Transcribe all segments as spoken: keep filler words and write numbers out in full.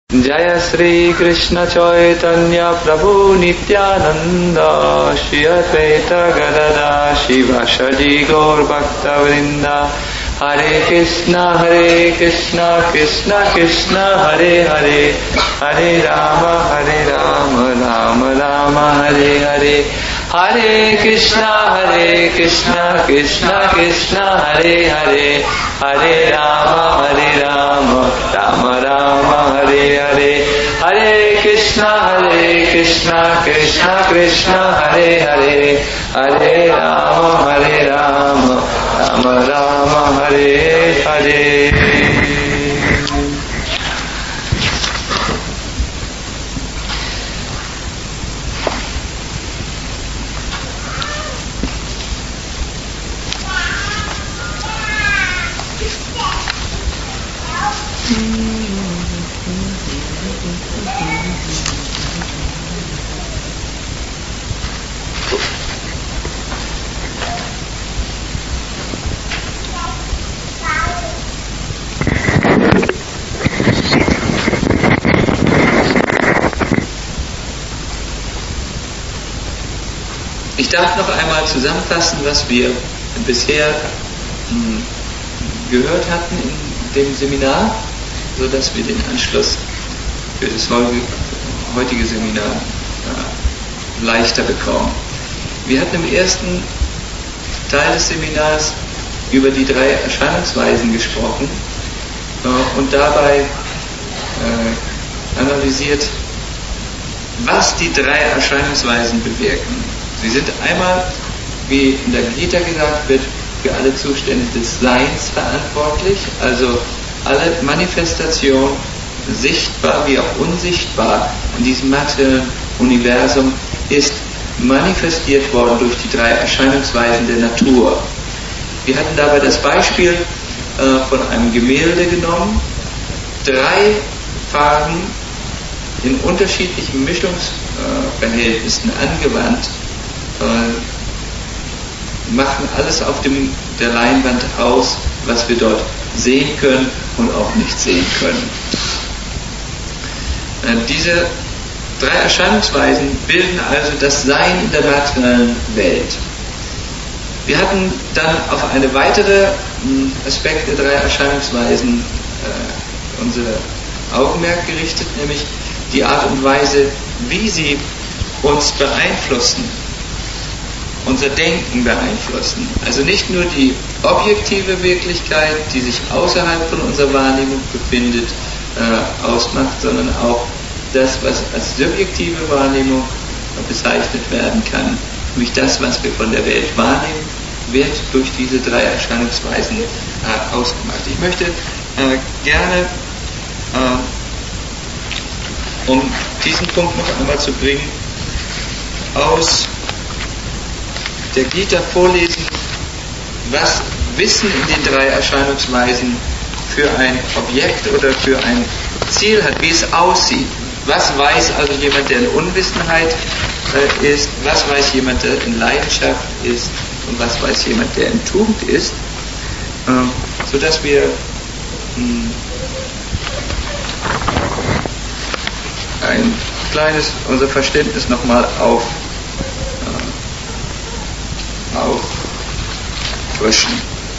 Jaya Sri Krishna Chaitanya Prabhu Nityananda Shri Advaita Gadada Shivasadi Gaur Bhakta Vrinda Hare Krishna Hare Krishna Krishna Krishna Hare Hare Hare Rama Hare Rama Rama Rama Hare Hare Hare Krishna Hare Krishna Krishna Krishna Hare Hare Hare Rama Hare Rama Rama Rama Hare Hare Hare Krishna Hare Krishna Krishna Krishna Hare Hare Hare Rama Hare Rama Rama Rama Hare Hare. Ich darf noch einmal zusammenfassen, was wir bisher mh, gehört hatten in dem Seminar, sodass wir den Anschluss für das heutige Seminar äh, leichter bekommen. Wir hatten im ersten Teil des Seminars über die drei Erscheinungsweisen gesprochen äh, und dabei äh, analysiert, was die drei Erscheinungsweisen bewirken. Sie sind einmal, wie in der Gita gesagt wird, für alle Zustände des Seins verantwortlich, also alle Manifestation, sichtbar wie auch unsichtbar, in diesem materiellen Universum ist manifestiert worden durch die drei Erscheinungsweisen der Natur. Wir hatten dabei das Beispiel äh, von einem Gemälde genommen, drei Farben in unterschiedlichen Mischungsverhältnissen äh, angewandt, äh, machen alles auf dem, der Leinwand aus, was wir dort sehen können und auch nicht sehen können. Äh, diese drei Erscheinungsweisen bilden also das Sein in der materiellen Welt. Wir hatten dann auf eine weitere mh, Aspekt der drei Erscheinungsweisen äh, unser Augenmerk gerichtet, nämlich die Art und Weise, wie sie uns beeinflussen, unser Denken beeinflussen. Also nicht nur die objektive Wirklichkeit, die sich außerhalb von unserer Wahrnehmung befindet, äh, ausmacht, sondern auch das, was als subjektive Wahrnehmung bezeichnet werden kann. Nämlich das, was wir von der Welt wahrnehmen, wird durch diese drei Erscheinungsweisen äh, ausgemacht. Ich möchte äh, gerne, äh, um diesen Punkt noch einmal zu bringen, aus der Gita vorlesen, was Wissen in den drei Erscheinungsweisen für ein Objekt oder für ein Ziel hat, wie es aussieht. Was weiß also jemand, der in Unwissenheit äh, ist, was weiß jemand, der in Leidenschaft ist und was weiß jemand, der in Tugend ist, äh, sodass wir mh, ein kleines, unser Verständnis nochmal auf auffrischen.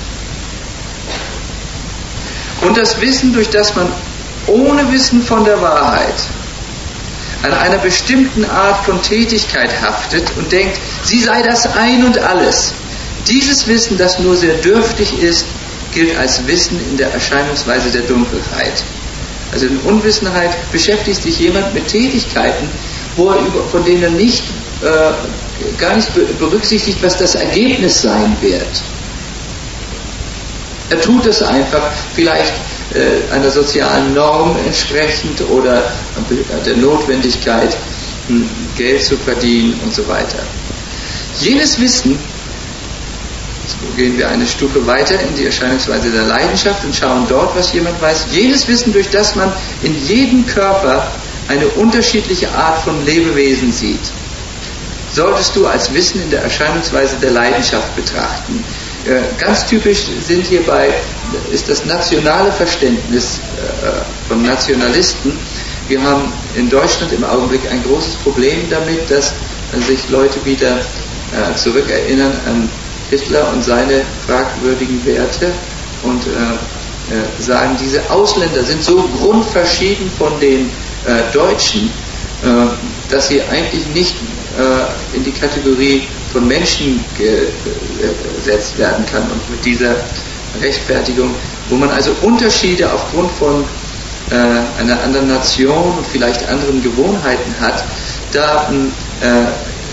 Und das Wissen, durch das man ohne Wissen von der Wahrheit an einer bestimmten Art von Tätigkeit haftet und denkt, sie sei das Ein und Alles. Dieses Wissen, das nur sehr dürftig ist, gilt als Wissen in der Erscheinungsweise der Dunkelheit. Also in Unwissenheit beschäftigt sich jemand mit Tätigkeiten, wo er über, von denen er nicht äh, gar nicht berücksichtigt, was das Ergebnis sein wird. Er tut es einfach, vielleicht äh, einer sozialen Norm entsprechend oder der Notwendigkeit, Geld zu verdienen und so weiter. Jenes Wissen, jetzt gehen wir eine Stufe weiter in die Erscheinungsweise der Leidenschaft und schauen dort, was jemand weiß, jenes Wissen, durch das man in jedem Körper eine unterschiedliche Art von Lebewesen sieht, solltest du als Wissen in der Erscheinungsweise der Leidenschaft betrachten. Äh, ganz typisch sind hierbei, ist das nationale Verständnis äh, von Nationalisten, wir haben in Deutschland im Augenblick ein großes Problem damit, dass sich Leute wieder äh, zurückerinnern an Hitler und seine fragwürdigen Werte und äh, äh, sagen, diese Ausländer sind so grundverschieden von den äh, Deutschen, äh, dass sie eigentlich nicht äh, in die Kategorie von Menschen gesetzt werden kann. Und mit dieser Rechtfertigung, wo man also Unterschiede aufgrund von äh, einer anderen Nation und vielleicht anderen Gewohnheiten hat, da äh, äh,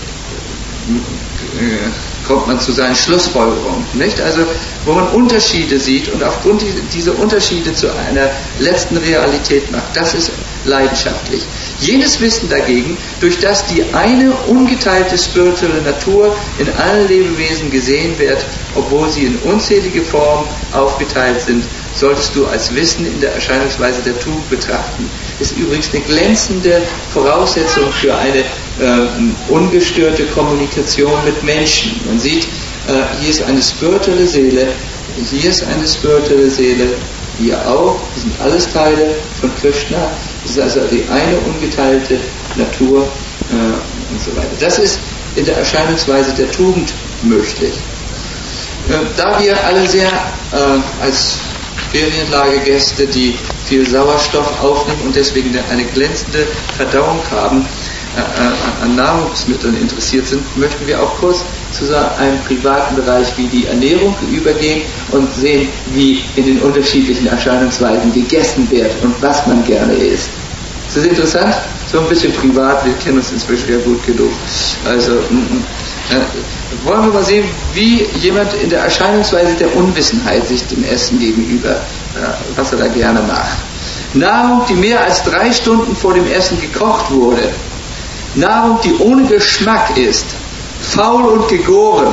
kommt man zu seinen Schlussfolgerungen. Nicht? Also wo man Unterschiede sieht und aufgrund dieser Unterschiede zu einer letzten Realität macht. Das ist leidenschaftlich. Jenes Wissen dagegen, durch das die eine ungeteilte spirituelle Natur in allen Lebewesen gesehen wird, obwohl sie in unzählige Formen aufgeteilt sind, solltest du als Wissen in der Erscheinungsweise der Tugend betrachten. Ist übrigens eine glänzende Voraussetzung für eine äh, ungestörte Kommunikation mit Menschen. Man sieht, äh, hier ist eine spirituelle Seele, hier ist eine spirituelle Seele, hier auch, das sind alles Teile von Krishna, das ist also die eine ungeteilte Natur äh, und so weiter. Das ist in der Erscheinungsweise der Tugend möglich. Äh, da wir alle sehr äh, als Ferienlagegäste, die viel Sauerstoff aufnehmen und deswegen eine glänzende Verdauung haben, äh, an Nahrungsmitteln interessiert sind, möchten wir auch kurz zu einem privaten Bereich wie die Ernährung übergehen und sehen, wie in den unterschiedlichen Erscheinungsweisen gegessen wird und was man gerne isst. Ist das interessant? So ein bisschen privat, wir kennen uns inzwischen ja gut genug. Also äh, wollen wir mal sehen, wie jemand in der Erscheinungsweise der Unwissenheit sich dem Essen gegenüber, äh, was er da gerne macht. Nahrung, die mehr als drei Stunden vor dem Essen gekocht wurde. Nahrung, die ohne Geschmack ist, faul und gegoren.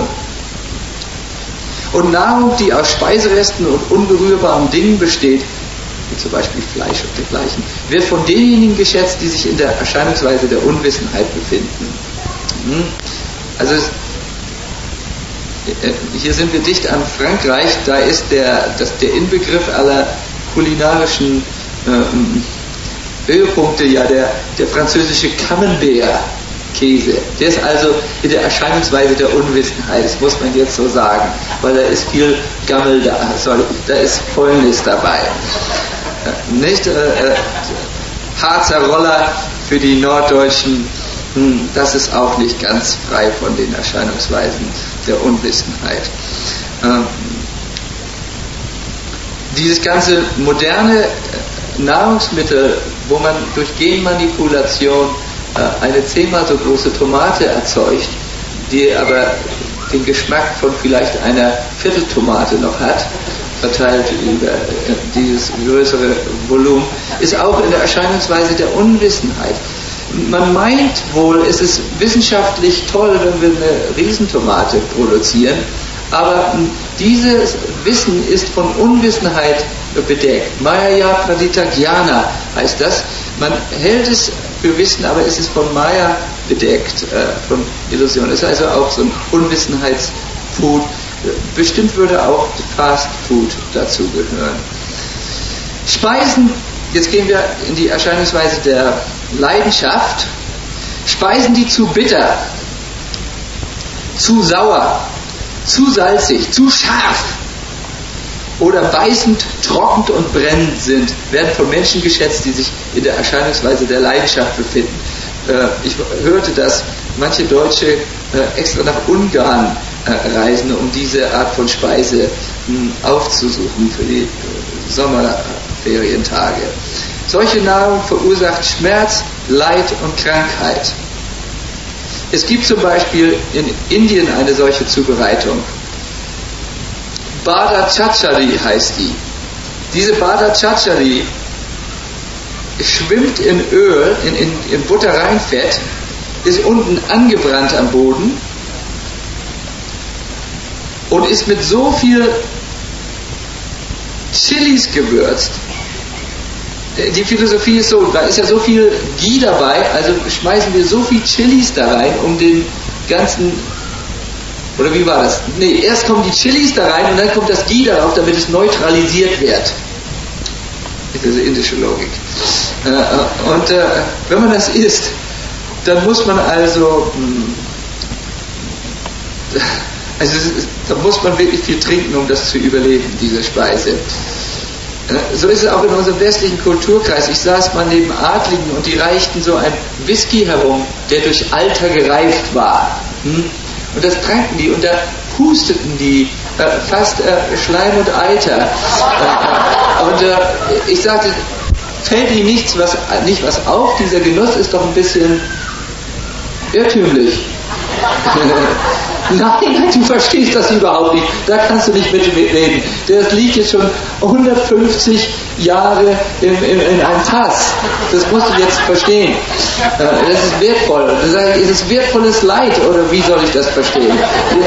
Und Nahrung, die aus Speiseresten und unberührbaren Dingen besteht, wie zum Beispiel Fleisch und dergleichen, wird von denjenigen geschätzt, die sich in der Erscheinungsweise der Unwissenheit befinden. Also hier sind wir dicht an Frankreich, da ist der, das, der Inbegriff aller kulinarischen äh, Höhepunkte ja der, der französische Camembert-Käse. Der ist also in der Erscheinungsweise der Unwissenheit, das muss man jetzt so sagen, weil da ist viel Gammel da, sorry, da ist Fäulnis dabei. Äh, nicht? Äh, äh, Harzer Roller für die Norddeutschen, hm, das ist auch nicht ganz frei von den Erscheinungsweisen der Unwissenheit. Ähm, dieses ganze moderne Nahrungsmittel, wo man durch Genmanipulation äh, eine zehnmal so große Tomate erzeugt, die aber den Geschmack von vielleicht einer Vierteltomate noch hat, verteilt über äh, dieses größere Volumen, ist auch in der Erscheinungsweise der Unwissenheit. Man meint wohl, es ist wissenschaftlich toll, wenn wir eine Riesentomate produzieren, aber dieses Wissen ist von Unwissenheit bedeckt. Maya Pradita Jnana heißt das. Man hält es für Wissen, aber es ist von Maya bedeckt, äh, von Illusion. Es ist also auch so ein Unwissenheitsfood. Bestimmt würde auch Fast Food dazu gehören. Speisen, jetzt gehen wir in die Erscheinungsweise der Leidenschaft. Speisen, die zu bitter, zu sauer, zu salzig, zu scharf oder beißend, trocken und brennend sind, werden von Menschen geschätzt, die sich in der Erscheinungsweise der Leidenschaft befinden. Ich hörte, dass manche Deutsche extra nach Ungarn reisen, um diese Art von Speise aufzusuchen für die Sommerferientage. Solche Nahrung verursacht Schmerz, Leid und Krankheit. Es gibt zum Beispiel in Indien eine solche Zubereitung. Bada Chachari heißt die. Diese Bada Chachari schwimmt in Öl, in, in, in Butterreinfett, ist unten angebrannt am Boden und ist mit so viel Chilis gewürzt. Die Philosophie ist so, da ist ja so viel Ghee dabei, also schmeißen wir so viel Chilis da rein, um den ganzen, oder wie war das? Nee, erst kommen die Chilis da rein und dann kommt das Ghee darauf, damit es neutralisiert wird. Das ist indische Logik. Äh, und äh, wenn man das isst, dann muss man also, also da muss man wirklich viel trinken, um das zu überleben, diese Speise. So ist es auch in unserem westlichen Kulturkreis. Ich saß mal neben Adligen und die reichten so ein Whisky herum, der durch Alter gereift war. Und das tranken die und da husteten die äh, fast äh, Schleim und Eiter. Äh, und äh, ich sagte, fällt Ihnen nichts was, nicht was auf? Dieser Genuss ist doch ein bisschen irrtümlich. Nein, du verstehst das überhaupt nicht. Da kannst du nicht mit reden. Das liegt jetzt schon hundertfünfzig Jahre in, in, in einem Fass. Das musst du jetzt verstehen. Das ist wertvoll. Das sage ich, ist es wertvolles Leid oder wie soll ich das verstehen?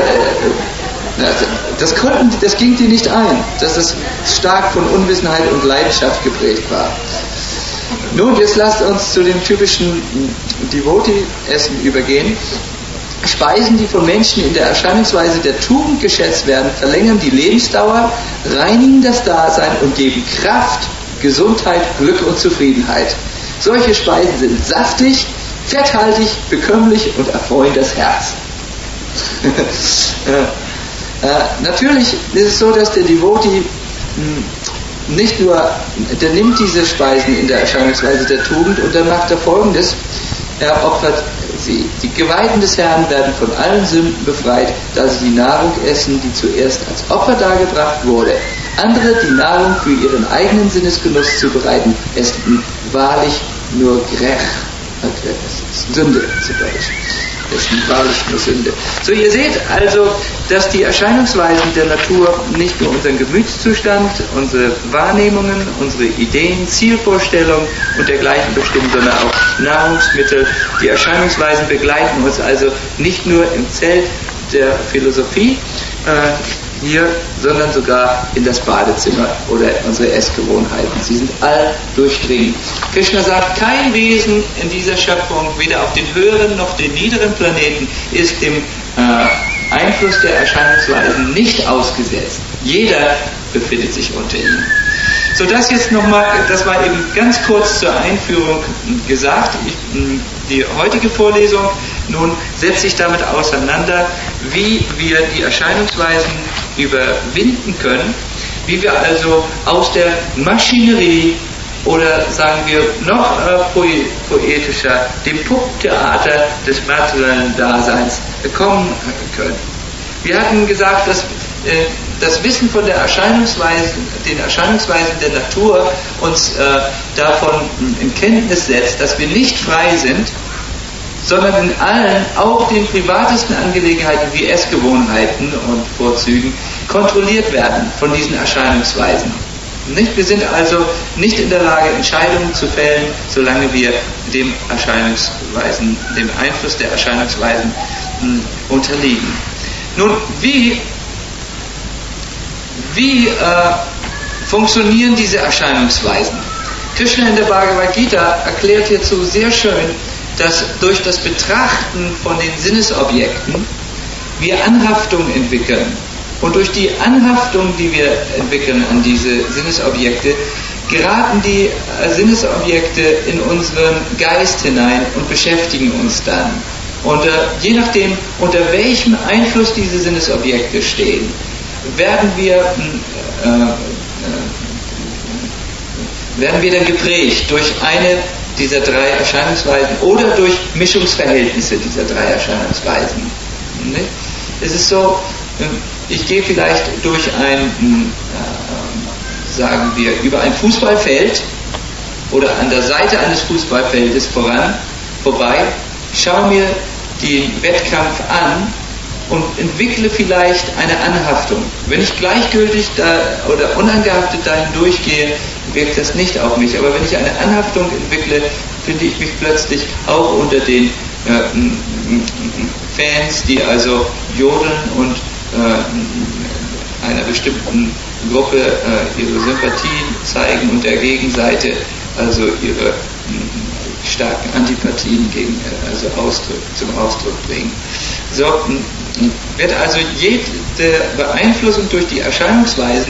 Das, konnten, das ging dir nicht ein, dass es stark von Unwissenheit und Leidenschaft geprägt war. Nun, jetzt lasst uns zu dem typischen Devotee-Essen übergehen. Speisen, die von Menschen in der Erscheinungsweise der Tugend geschätzt werden, verlängern die Lebensdauer, reinigen das Dasein und geben Kraft, Gesundheit, Glück und Zufriedenheit. Solche Speisen sind saftig, fetthaltig, bekömmlich und erfreuen das Herz. äh, äh, natürlich ist es so, dass der Devotee mh, nicht nur, der nimmt diese Speisen in der Erscheinungsweise der Tugend und dann macht er Folgendes: Er opfert sie. Die Geweihten des Herrn werden von allen Sünden befreit, da sie die Nahrung essen, die zuerst als Opfer dargebracht wurde. Andere, die Nahrung für ihren eigenen Sinnesgenuss zubereiten, essen wahrlich nur Grech. Sünde zu Deutsch. Essen wahrlich nur Sünde. So, ihr seht also, dass die Erscheinungsweisen der Natur nicht nur unseren Gemütszustand, unsere Wahrnehmungen, unsere Ideen, Zielvorstellungen und dergleichen bestimmen, sondern auch Nahrungsmittel. Die Erscheinungsweisen begleiten uns also nicht nur im Zelt der Philosophie äh, hier, sondern sogar in das Badezimmer oder unsere Essgewohnheiten. Sie sind all durchdringend. Krishna sagt, kein Wesen in dieser Schöpfung, weder auf den höheren noch den niederen Planeten, ist dem äh, Einfluss der Erscheinungsweisen nicht ausgesetzt. Jeder befindet sich unter ihnen. So, das jetzt nochmal, das war eben ganz kurz zur Einführung gesagt. Ich, die heutige Vorlesung nun setzt sich damit auseinander, wie wir die Erscheinungsweisen überwinden können, wie wir also aus der Maschinerie oder sagen wir noch äh, poetischer, dem Pupptheater des materiellen Daseins kommen können. Wir hatten gesagt, dass äh, das Wissen von der Erscheinungsweise, den Erscheinungsweisen der Natur uns äh, davon in Kenntnis setzt, dass wir nicht frei sind, sondern in allen, auch den privatesten Angelegenheiten wie Essgewohnheiten und Vorzügen, kontrolliert werden von diesen Erscheinungsweisen. Nicht? Wir sind also nicht in der Lage, Entscheidungen zu fällen, solange wir dem Erscheinungsweisen, dem Einfluss der Erscheinungsweisen mh, unterliegen. Nun, wie, wie äh, funktionieren diese Erscheinungsweisen? Krishna in der Bhagavad Gita erklärt hierzu sehr schön, dass durch das Betrachten von den Sinnesobjekten wir Anhaftung entwickeln. Und durch die Anhaftung, die wir entwickeln an diese Sinnesobjekte, geraten die Sinnesobjekte in unseren Geist hinein und beschäftigen uns dann. Und äh, je nachdem, unter welchem Einfluss diese Sinnesobjekte stehen, werden wir, äh, äh, werden wir dann geprägt durch eine dieser drei Erscheinungsweisen oder durch Mischungsverhältnisse dieser drei Erscheinungsweisen. Es ist so, ich gehe vielleicht durch ein, äh, sagen wir, über ein Fußballfeld oder an der Seite eines Fußballfeldes voran, vorbei, schaue mir den Wettkampf an und entwickle vielleicht eine Anhaftung. Wenn ich gleichgültig da oder unangehaftet dahin durchgehe, wirkt das nicht auf mich. Aber wenn ich eine Anhaftung entwickle, finde ich mich plötzlich auch unter den äh, Fans, die also jodeln und äh, einer bestimmten Gruppe äh, ihre Sympathien zeigen und der Gegenseite also ihre äh, starken Antipathien gegen, äh, also Ausdruck, zum Ausdruck bringen. So wird also jede Beeinflussung durch die Erscheinungsweisen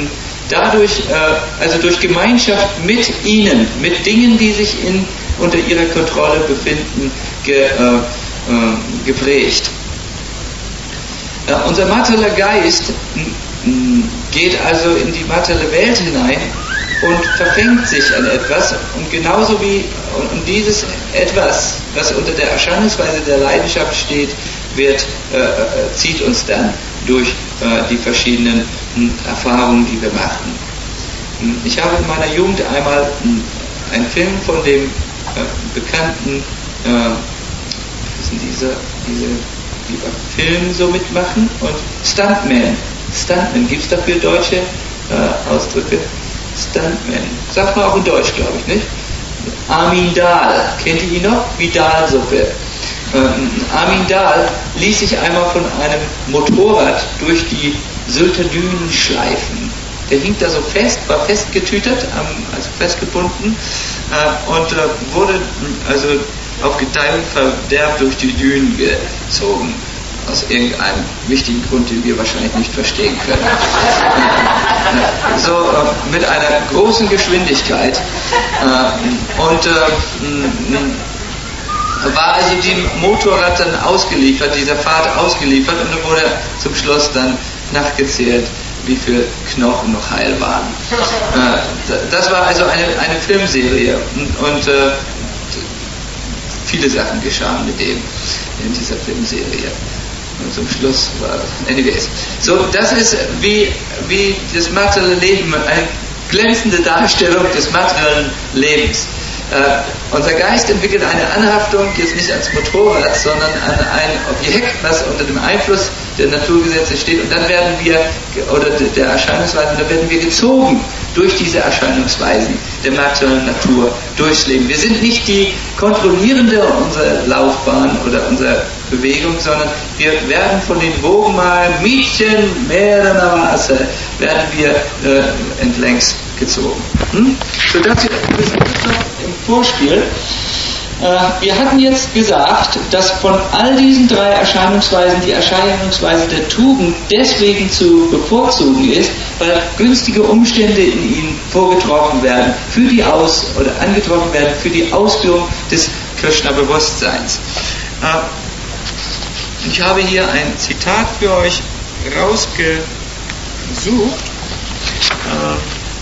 dadurch, äh, also durch Gemeinschaft mit ihnen, mit Dingen, die sich in, unter ihrer Kontrolle befinden, ge, äh, äh, geprägt. Äh, unser materieller Geist m, geht also in die materielle Welt hinein und verfängt sich an etwas, und genauso wie und dieses etwas, was unter der Erscheinungsweise der Leidenschaft steht, wird, äh, zieht uns dann durch äh, die verschiedenen mh, Erfahrungen, die wir machen. Ich habe in meiner Jugend einmal mh, einen Film von dem äh, bekannten äh, was ist dieser, diese, die beim Film so mitmachen, und Stuntman. Stuntman, gibt es dafür deutsche äh, Ausdrücke? Stuntman. Sagt man auch in Deutsch, glaube ich, nicht? Armin Dahl. Kennt ihr ihn noch? Wie Dahlsuppe. Ähm, Armin Dahl ließ sich einmal von einem Motorrad durch die Sylter Dünen schleifen. Der hing da so fest, war festgetütert, also festgebunden äh, und äh, wurde also auf Gedeih und Verderb durch die Dünen gezogen. Aus irgendeinem wichtigen Grund, den wir wahrscheinlich nicht verstehen können. So äh, mit einer großen Geschwindigkeit. Äh, und äh, war also dem Motorrad dann ausgeliefert, dieser Fahrt ausgeliefert, und dann wurde zum Schluss dann nachgezählt, wie viele Knochen noch heil waren. Äh, das war also eine, eine Filmserie, und, und äh, viele Sachen geschahen mit dem in dieser Filmserie. Und zum Schluss war anyways. So, das ist wie, wie das materielle Leben, eine glänzende Darstellung des materiellen Lebens. Äh, unser Geist entwickelt eine Anhaftung jetzt nicht ans Motorrad, sondern an ein Objekt, was unter dem Einfluss der Naturgesetze steht, und dann werden wir, oder der Erscheinungsweisen, da werden wir gezogen durch diese Erscheinungsweisen der materiellen Natur durchs Leben. Wir sind nicht die Kontrollierende unserer Laufbahn oder unserer Bewegung, sondern wir werden von den Wogen mal Mädchen mehrerer Maße werden wir äh, entlängs gezogen. Hm? So, dazu noch im Vorspiel. Äh, wir hatten jetzt gesagt, dass von all diesen drei Erscheinungsweisen die Erscheinungsweise der Tugend deswegen zu bevorzugen ist, weil günstige Umstände in ihnen vorgetroffen werden für die Aus- oder angetroffen werden für die Ausführung des Krishna-Bewusstseins. Äh, ich habe hier ein Zitat für euch rausgesucht. Äh,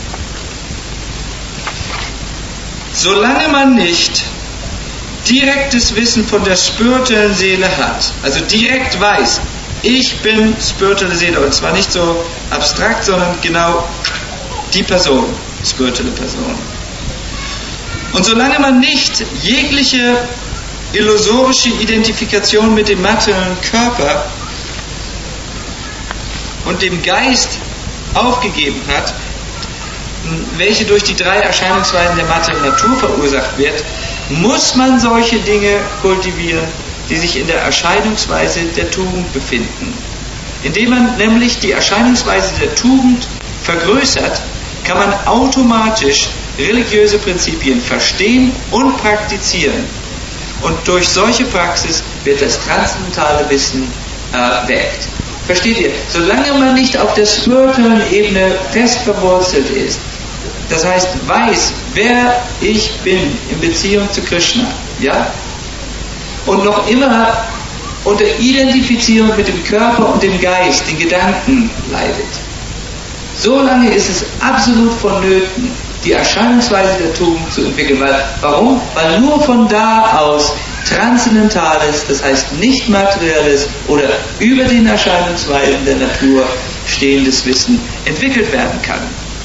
Solange man nicht direktes Wissen von der spirituellen Seele hat, also direkt weiß, ich bin spirituelle Seele, und zwar nicht so abstrakt, sondern genau die Person, spirituelle Person. Und solange man nicht jegliche illusorische Identifikation mit dem materiellen Körper und dem Geist aufgegeben hat, welche durch die drei Erscheinungsweisen der materiellen Natur verursacht wird, muss man solche Dinge kultivieren, die sich in der Erscheinungsweise der Tugend befinden. Indem man nämlich die Erscheinungsweise der Tugend vergrößert, kann man automatisch religiöse Prinzipien verstehen und praktizieren. Und durch solche Praxis wird das transzendentale Wissen erweckt. Versteht ihr? Solange man nicht auf der spirituellen Ebene fest verwurzelt ist, das heißt, weiß, wer ich bin in Beziehung zu Krishna, ja, und noch immer unter Identifizierung mit dem Körper und dem Geist, den Gedanken leidet, solange ist es absolut vonnöten, die Erscheinungsweise der Tugend zu entwickeln. Weil, warum? Weil nur von da aus Transzendentales, das heißt nicht materielles oder über den Erscheinungsweisen der Natur stehendes Wissen entwickelt werden kann.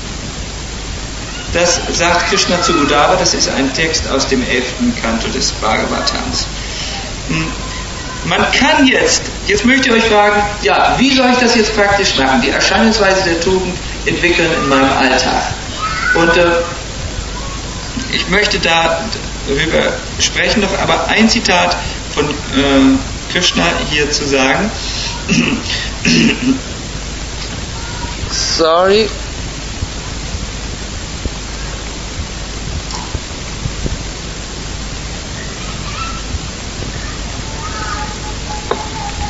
Das sagt Krishna zu Uddhava, das ist ein Text aus dem elften Kanto des Bhagavatams. Man kann jetzt, jetzt möchte ich euch fragen, ja, wie soll ich das jetzt praktisch machen? Die Erscheinungsweise der Tugend entwickeln in meinem Alltag. Und äh, ich möchte da darüber sprechen, noch aber ein Zitat von äh, Krishna hier zu sagen. Sorry.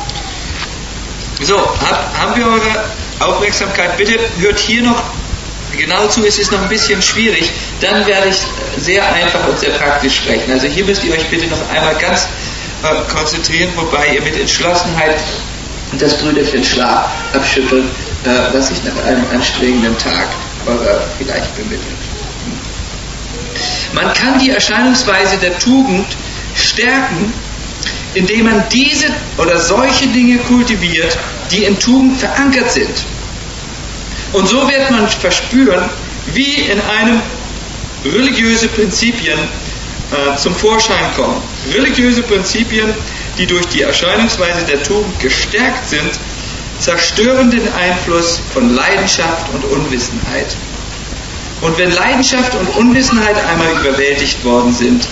So, hab, haben wir eure Aufmerksamkeit? Bitte hört hier noch genau zu, es ist noch ein bisschen schwierig, dann werde ich sehr einfach und sehr praktisch sprechen. Also hier müsst ihr euch bitte noch einmal ganz äh, konzentrieren, wobei ihr mit Entschlossenheit das Brüderchen Schlaf abschüttelt, äh, was sich nach einem anstrengenden Tag äh, vielleicht bemittelt. Man kann die Erscheinungsweise der Tugend stärken, indem man diese oder solche Dinge kultiviert, die in Tugend verankert sind. Und so wird man verspüren, wie in einem religiöse Prinzipien äh, zum Vorschein kommen. Religiöse Prinzipien, die durch die Erscheinungsweise der Tugend gestärkt sind, zerstören den Einfluss von Leidenschaft und Unwissenheit. Und wenn Leidenschaft und Unwissenheit einmal überwältigt worden sind,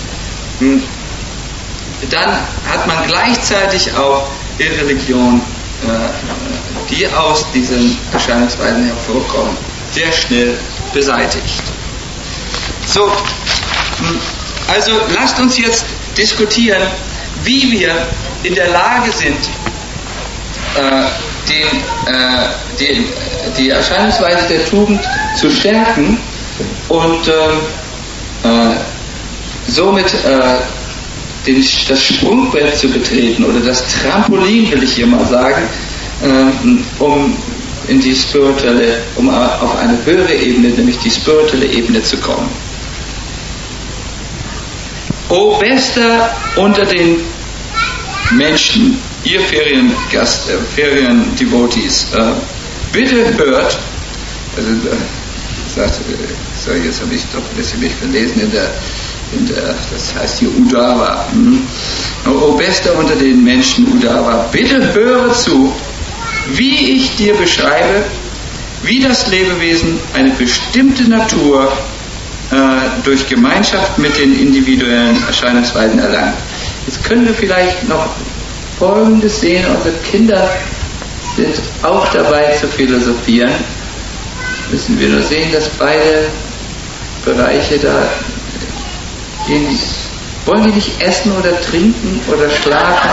dann hat man gleichzeitig auch die Religion, die aus diesen Erscheinungsweisen hervorkommen, sehr schnell beseitigt. So, also lasst uns jetzt diskutieren, wie wir in der Lage sind, äh, den, äh, den, die Erscheinungsweise der Tugend zu stärken und äh, äh, somit äh, den, das Sprungbrett zu betreten oder das Trampolin, will ich hier mal sagen, äh, um in die spirituelle, um auf eine höhere Ebene, nämlich die spirituelle Ebene zu kommen. O Bester unter den Menschen, ihr Feriengast, äh, Ferien-Devotees, äh, bitte hört, also, äh, sagt, äh, so, jetzt habe ich doch ein bisschen mich verlesen in der, in der, das heißt hier Uddhava. Hm. O Bester unter den Menschen, Uddhava, bitte höre zu, wie ich dir beschreibe, wie das Lebewesen eine bestimmte Natur äh, durch Gemeinschaft mit den individuellen Erscheinungsweisen erlangt. Jetzt können wir vielleicht noch Folgendes sehen, unsere Kinder sind auch dabei zu philosophieren. Müssen wir nur sehen, dass beide Bereiche da gehen. Wollen die nicht essen oder trinken oder schlafen?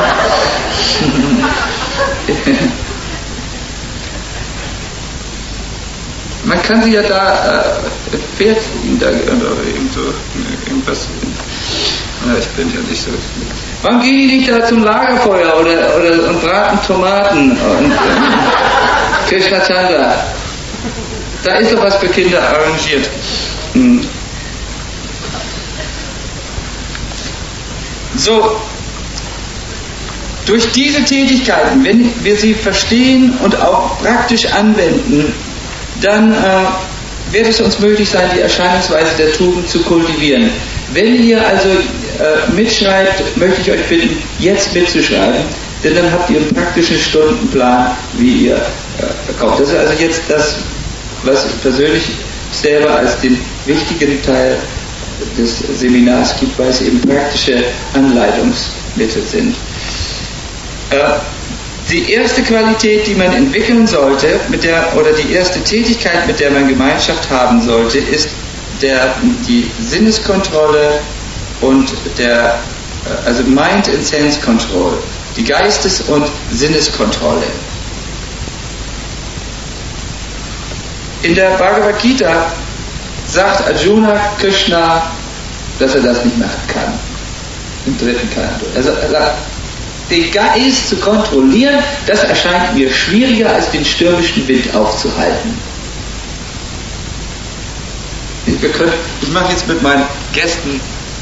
Man kann sie ja da, äh, fährt ihn da, oder irgend so, irgendwas, ja, ich bin ja nicht so. Warum gehen die nicht da zum Lagerfeuer oder, oder und braten Tomaten und äh, Krishna Chandra? Da ist doch was für Kinder arrangiert. Hm. So, durch diese Tätigkeiten, wenn wir sie verstehen und auch praktisch anwenden, dann äh, wird es uns möglich sein, die Erscheinungsweise der Tugend zu kultivieren. Wenn ihr also äh, mitschreibt, möchte ich euch bitten, jetzt mitzuschreiben, denn dann habt ihr einen praktischen Stundenplan, wie ihr äh, kommt. Das ist also jetzt das, was ich persönlich selber als den wichtigen Teil des Seminars gibt, weil es eben praktische Anleitungsmittel sind. Äh, Die erste Qualität, die man entwickeln sollte, mit der, oder die erste Tätigkeit, mit der man Gemeinschaft haben sollte, ist der, die Sinneskontrolle und der, also Mind and Sense Control, die Geistes- und Sinneskontrolle. In der Bhagavad Gita sagt Arjuna Krishna, dass er das nicht machen kann. Im dritten Kanto. Also er sagt, den Geist zu kontrollieren, das erscheint mir schwieriger, als den stürmischen Wind aufzuhalten. Ich, wir können, ich mache jetzt mit meinen Gästen,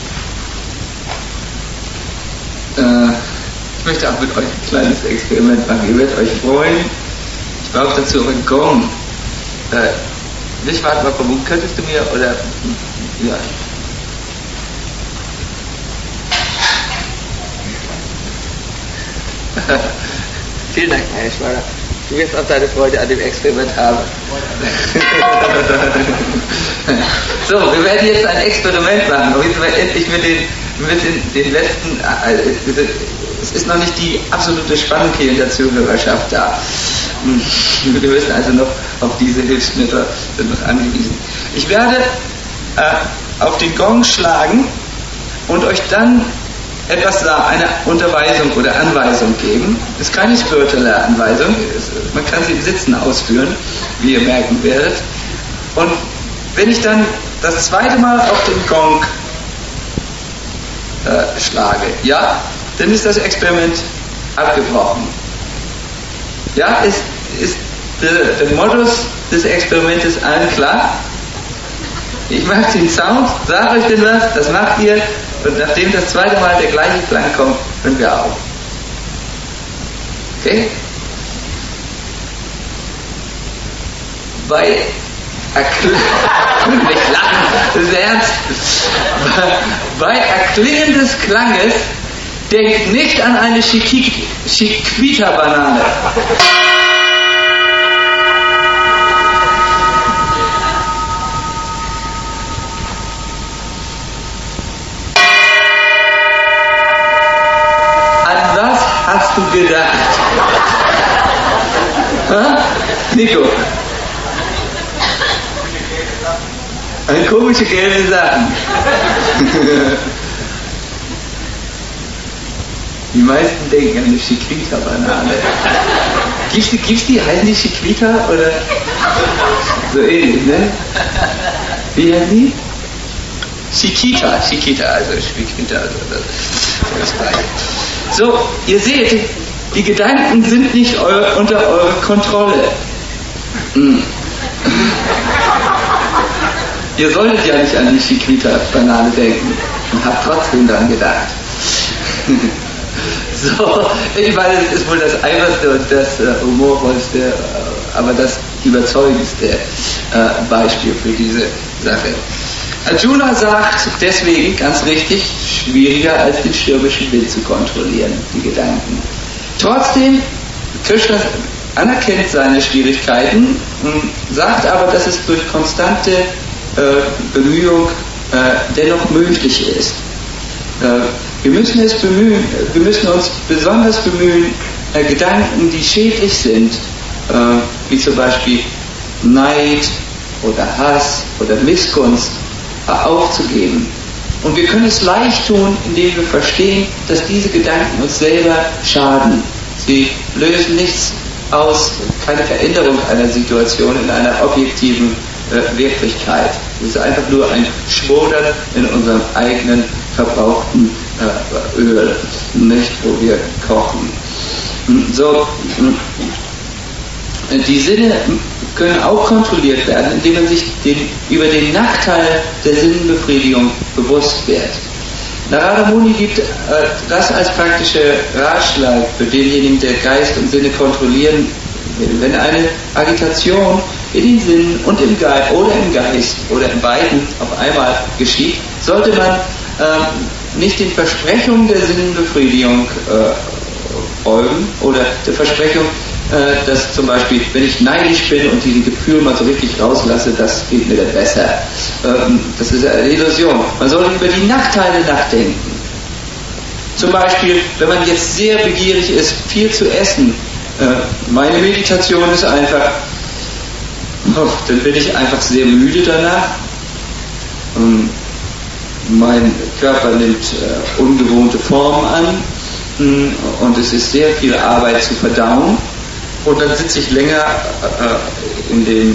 äh, ich möchte auch mit euch ein kleines Experiment machen. Ihr werdet euch freuen. Ich brauche dazu einen Gong. Äh, nicht warte mal, wo könntest du mir, oder, ja. Vielen Dank, Herr Schwager. Du wirst auch deine Freude an dem Experiment haben. So, wir werden jetzt ein Experiment machen. Und jetzt wir endlich mit den, mit den, den letzten, also, es ist noch nicht die absolute Spannung hier in der Zuhörerschaft da. Wir müssen also noch auf diese Hilfsmittel noch angewiesen. Ich werde äh, auf den Gong schlagen und euch dann etwas eine Unterweisung oder Anweisung geben. Das ist keine spirituelle Anweisung, man kann sie im Sitzen ausführen, wie ihr merken werdet. Und wenn ich dann das zweite Mal auf den Gong äh, schlage, ja, dann ist das Experiment abgebrochen. Ja, ist, ist der, der Modus des Experimentes allen klar? Ich mache den Sound, sage euch denn was, das macht ihr, und nachdem das zweite Mal der gleiche Klang kommt, hören wir auf. Okay? Bei Erklingen, nicht lachen, das ist ernst. Bei, bei Erklingen des Klanges denkt nicht an eine Chiquita-Banane. An was hast du gedacht? Ha? Nico? An komische gelbe Sachen. Die meisten denken an eine Chiquita-Banane. Gibt's die, gibt's die, heißen die Chiquita oder so ähnlich, ne? Wie heißen die? Chiquita, Chiquita, also Chiquita, also das gleiche. So, ihr seht, die Gedanken sind nicht eu- unter eurer Kontrolle. Hm. Ihr solltet ja nicht an die Chiquita-Banane denken und habt trotzdem daran gedacht. So, ich meine, das ist wohl das einfachste und das äh, humorvollste, äh, aber das überzeugendste äh, Beispiel für diese Sache. Arjuna sagt deswegen, ganz richtig, schwieriger als den stürmischen Wind zu kontrollieren, die Gedanken. Trotzdem, Krishna anerkennt seine Schwierigkeiten, sagt aber, dass es durch konstante äh, Bemühung äh, dennoch möglich ist. Äh, wir müssen es bemühen, wir müssen uns besonders bemühen, äh, Gedanken, die schädlich sind, äh, wie zum Beispiel Neid oder Hass oder Missgunst, äh, aufzugeben. Und wir können es leicht tun, indem wir verstehen, dass diese Gedanken uns selber schaden. Sie lösen nichts aus, keine Veränderung einer Situation in einer objektiven äh, Wirklichkeit. Es ist einfach nur ein Schmodern in unserem eigenen verbrauchten äh, Öl, nicht wo wir kochen. So, die Sinne können auch kontrolliert werden, indem man sich den, über den Nachteil der Sinnenbefriedigung bewusst wird. Narada Muni gibt äh, das als praktische Ratschlag für denjenigen, der Geist und Sinne kontrollieren will. Wenn eine Agitation in den Sinnen und im Geist oder im Geist oder in beiden auf einmal geschieht, sollte man äh, nicht den Versprechungen der Sinnenbefriedigung äh, folgen oder der Versprechung, äh, dass zum Beispiel, wenn ich neidisch bin und diese Gefühle mal so richtig rauslasse, das geht mir dann besser. Ähm, das ist eine Illusion. Man sollte über die Nachteile nachdenken. Zum Beispiel, wenn man jetzt sehr begierig ist, viel zu essen, äh, meine Meditation ist einfach, oh, dann bin ich einfach sehr müde danach. Ähm, mein Körper nimmt äh, ungewohnte Formen an mh, und es ist sehr viel Arbeit zu verdauen. Und dann sitze ich länger äh, in dem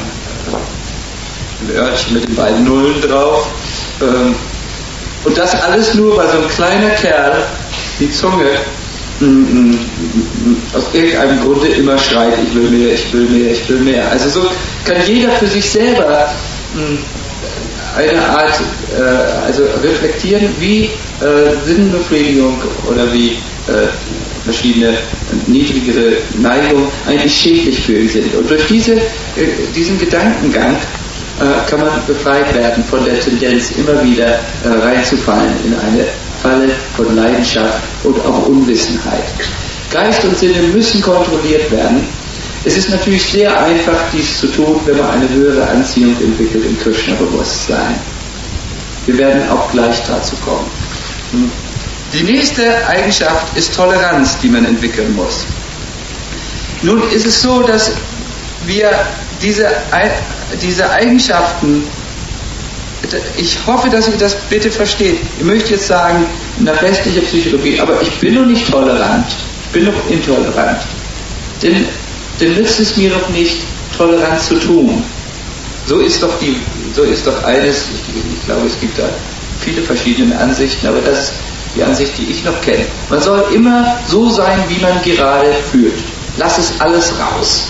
äh, Örtchen mit den beiden Nullen drauf. Ähm, und das alles nur, weil so ein kleiner Kerl die Zunge mh, mh, aus irgendeinem Grunde immer schreit, ich will mehr, ich will mehr, ich will mehr. Also so kann jeder für sich selber mh, eine Art, äh, also reflektieren, wie äh, Sinnenbefriedigung oder wie äh, verschiedene niedrigere Neigungen eigentlich schädlich für ihn sind. Und durch diese, äh, diesen Gedankengang äh, kann man befreit werden von der Tendenz, immer wieder äh, reinzufallen in eine Falle von Leidenschaft und auch Unwissenheit. Geist und Sinne müssen kontrolliert werden. Es ist natürlich sehr einfach, dies zu tun, wenn man eine höhere Anziehung entwickelt im Krishna-Bewusstsein. Wir werden auch gleich dazu kommen. Die nächste Eigenschaft ist Toleranz, die man entwickeln muss. Nun ist es so, dass wir diese, diese Eigenschaften, ich hoffe, dass ihr das bitte versteht. Ich möchte jetzt sagen, nach westlicher Psychologie, aber ich bin noch nicht tolerant, ich bin noch intolerant. Denn, denn nützt es mir doch nicht, tolerant zu tun. so ist doch die, so ist doch eines, ich, ich glaube, es gibt da viele verschiedene Ansichten, aber das ist die Ansicht, die ich noch kenne. Man soll immer so sein, wie man gerade fühlt. Lass es alles raus.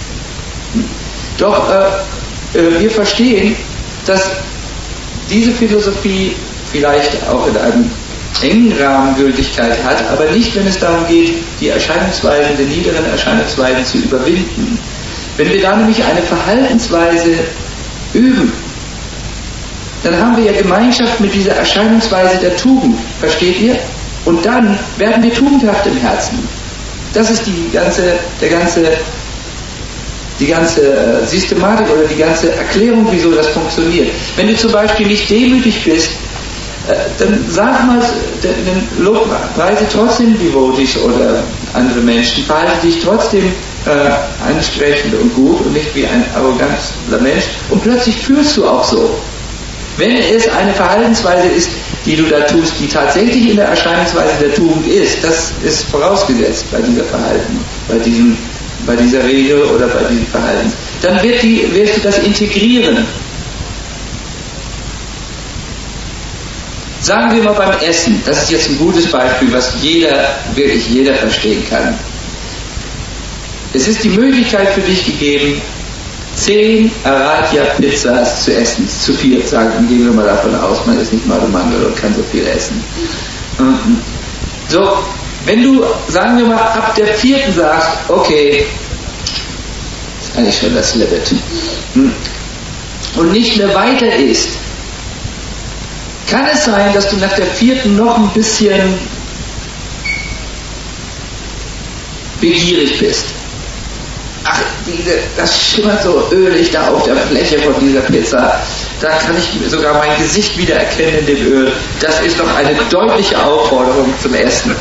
Doch äh, äh, wir verstehen, dass diese Philosophie vielleicht auch in einem engen Rahmen Gültigkeit hat, aber nicht, wenn es darum geht, die Erscheinungsweisen, die niederen Erscheinungsweisen zu überwinden. Wenn wir da nämlich eine Verhaltensweise üben, dann haben wir ja Gemeinschaft mit dieser Erscheinungsweise der Tugend, versteht ihr? Und dann werden wir tugendhaft im Herzen. Das ist die ganze, der ganze, die ganze Systematik oder die ganze Erklärung, wieso das funktioniert. Wenn du zum Beispiel nicht demütig bist, dann sag mal, dann lobpreise trotzdem Devotees oder andere Menschen, verhalte dich trotzdem äh, ansprechend und gut und nicht wie ein arroganter Mensch und plötzlich fühlst du auch so. Wenn es eine Verhaltensweise ist, die du da tust, die tatsächlich in der Erscheinungsweise der Tugend ist, das ist vorausgesetzt bei dieser Verhalten, bei diesem, bei dieser Regel oder bei diesem Verhalten, dann wird die, wirst du das integrieren. Sagen wir mal beim Essen, das ist jetzt ein gutes Beispiel, was jeder, wirklich jeder verstehen kann. Es ist die Möglichkeit für dich gegeben, zehn Aradhya-Pizzas zu essen. Zu viel, sagen, gehen wir mal davon aus, man ist nicht mal im Mangel und kann so viel essen. So, wenn du, sagen wir mal, ab der vierten sagst, okay, ist eigentlich schon das Limit, und nicht mehr weiter isst, kann es sein, dass du nach der vierten noch ein bisschen begierig bist. Ach, diese, das schimmert so ölig da auf der Fläche von dieser Pizza. Da kann ich sogar mein Gesicht wieder erkennen in dem Öl. Das ist doch eine deutliche Aufforderung zum Essen.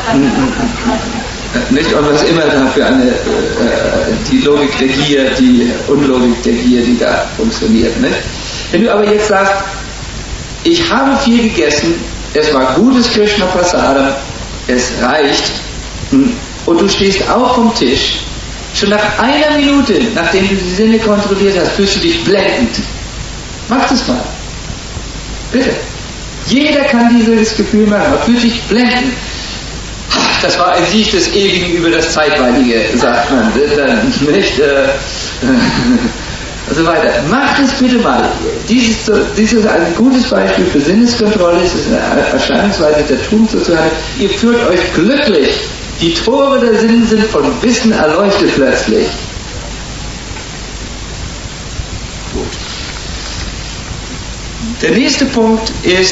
Nicht? Und was immer da für eine, äh, die Logik der Gier, die Unlogik der Gier, die da funktioniert. Nicht? Wenn du aber jetzt sagst, ich habe viel gegessen, es war gutes Krishna Prasadam, es reicht, und du stehst auf vom Tisch, schon nach einer Minute, nachdem du die Sinne kontrolliert hast, fühlst du dich blendend. Mach das mal. Bitte. Jeder kann dieses Gefühl machen, man fühlt sich blendend. Das war ein Sieg des Ewigen über das Zeitweilige, sagt man. Dann nicht, äh, und so weiter. Macht es bitte mal. Dies ist, dies ist ein gutes Beispiel für Sinneskontrolle. Es ist eine Erscheinungsweise der Tugend sozusagen. Ihr fühlt euch glücklich. Die Tore der Sinne sind von Wissen erleuchtet plötzlich. Gut. Der nächste Punkt ist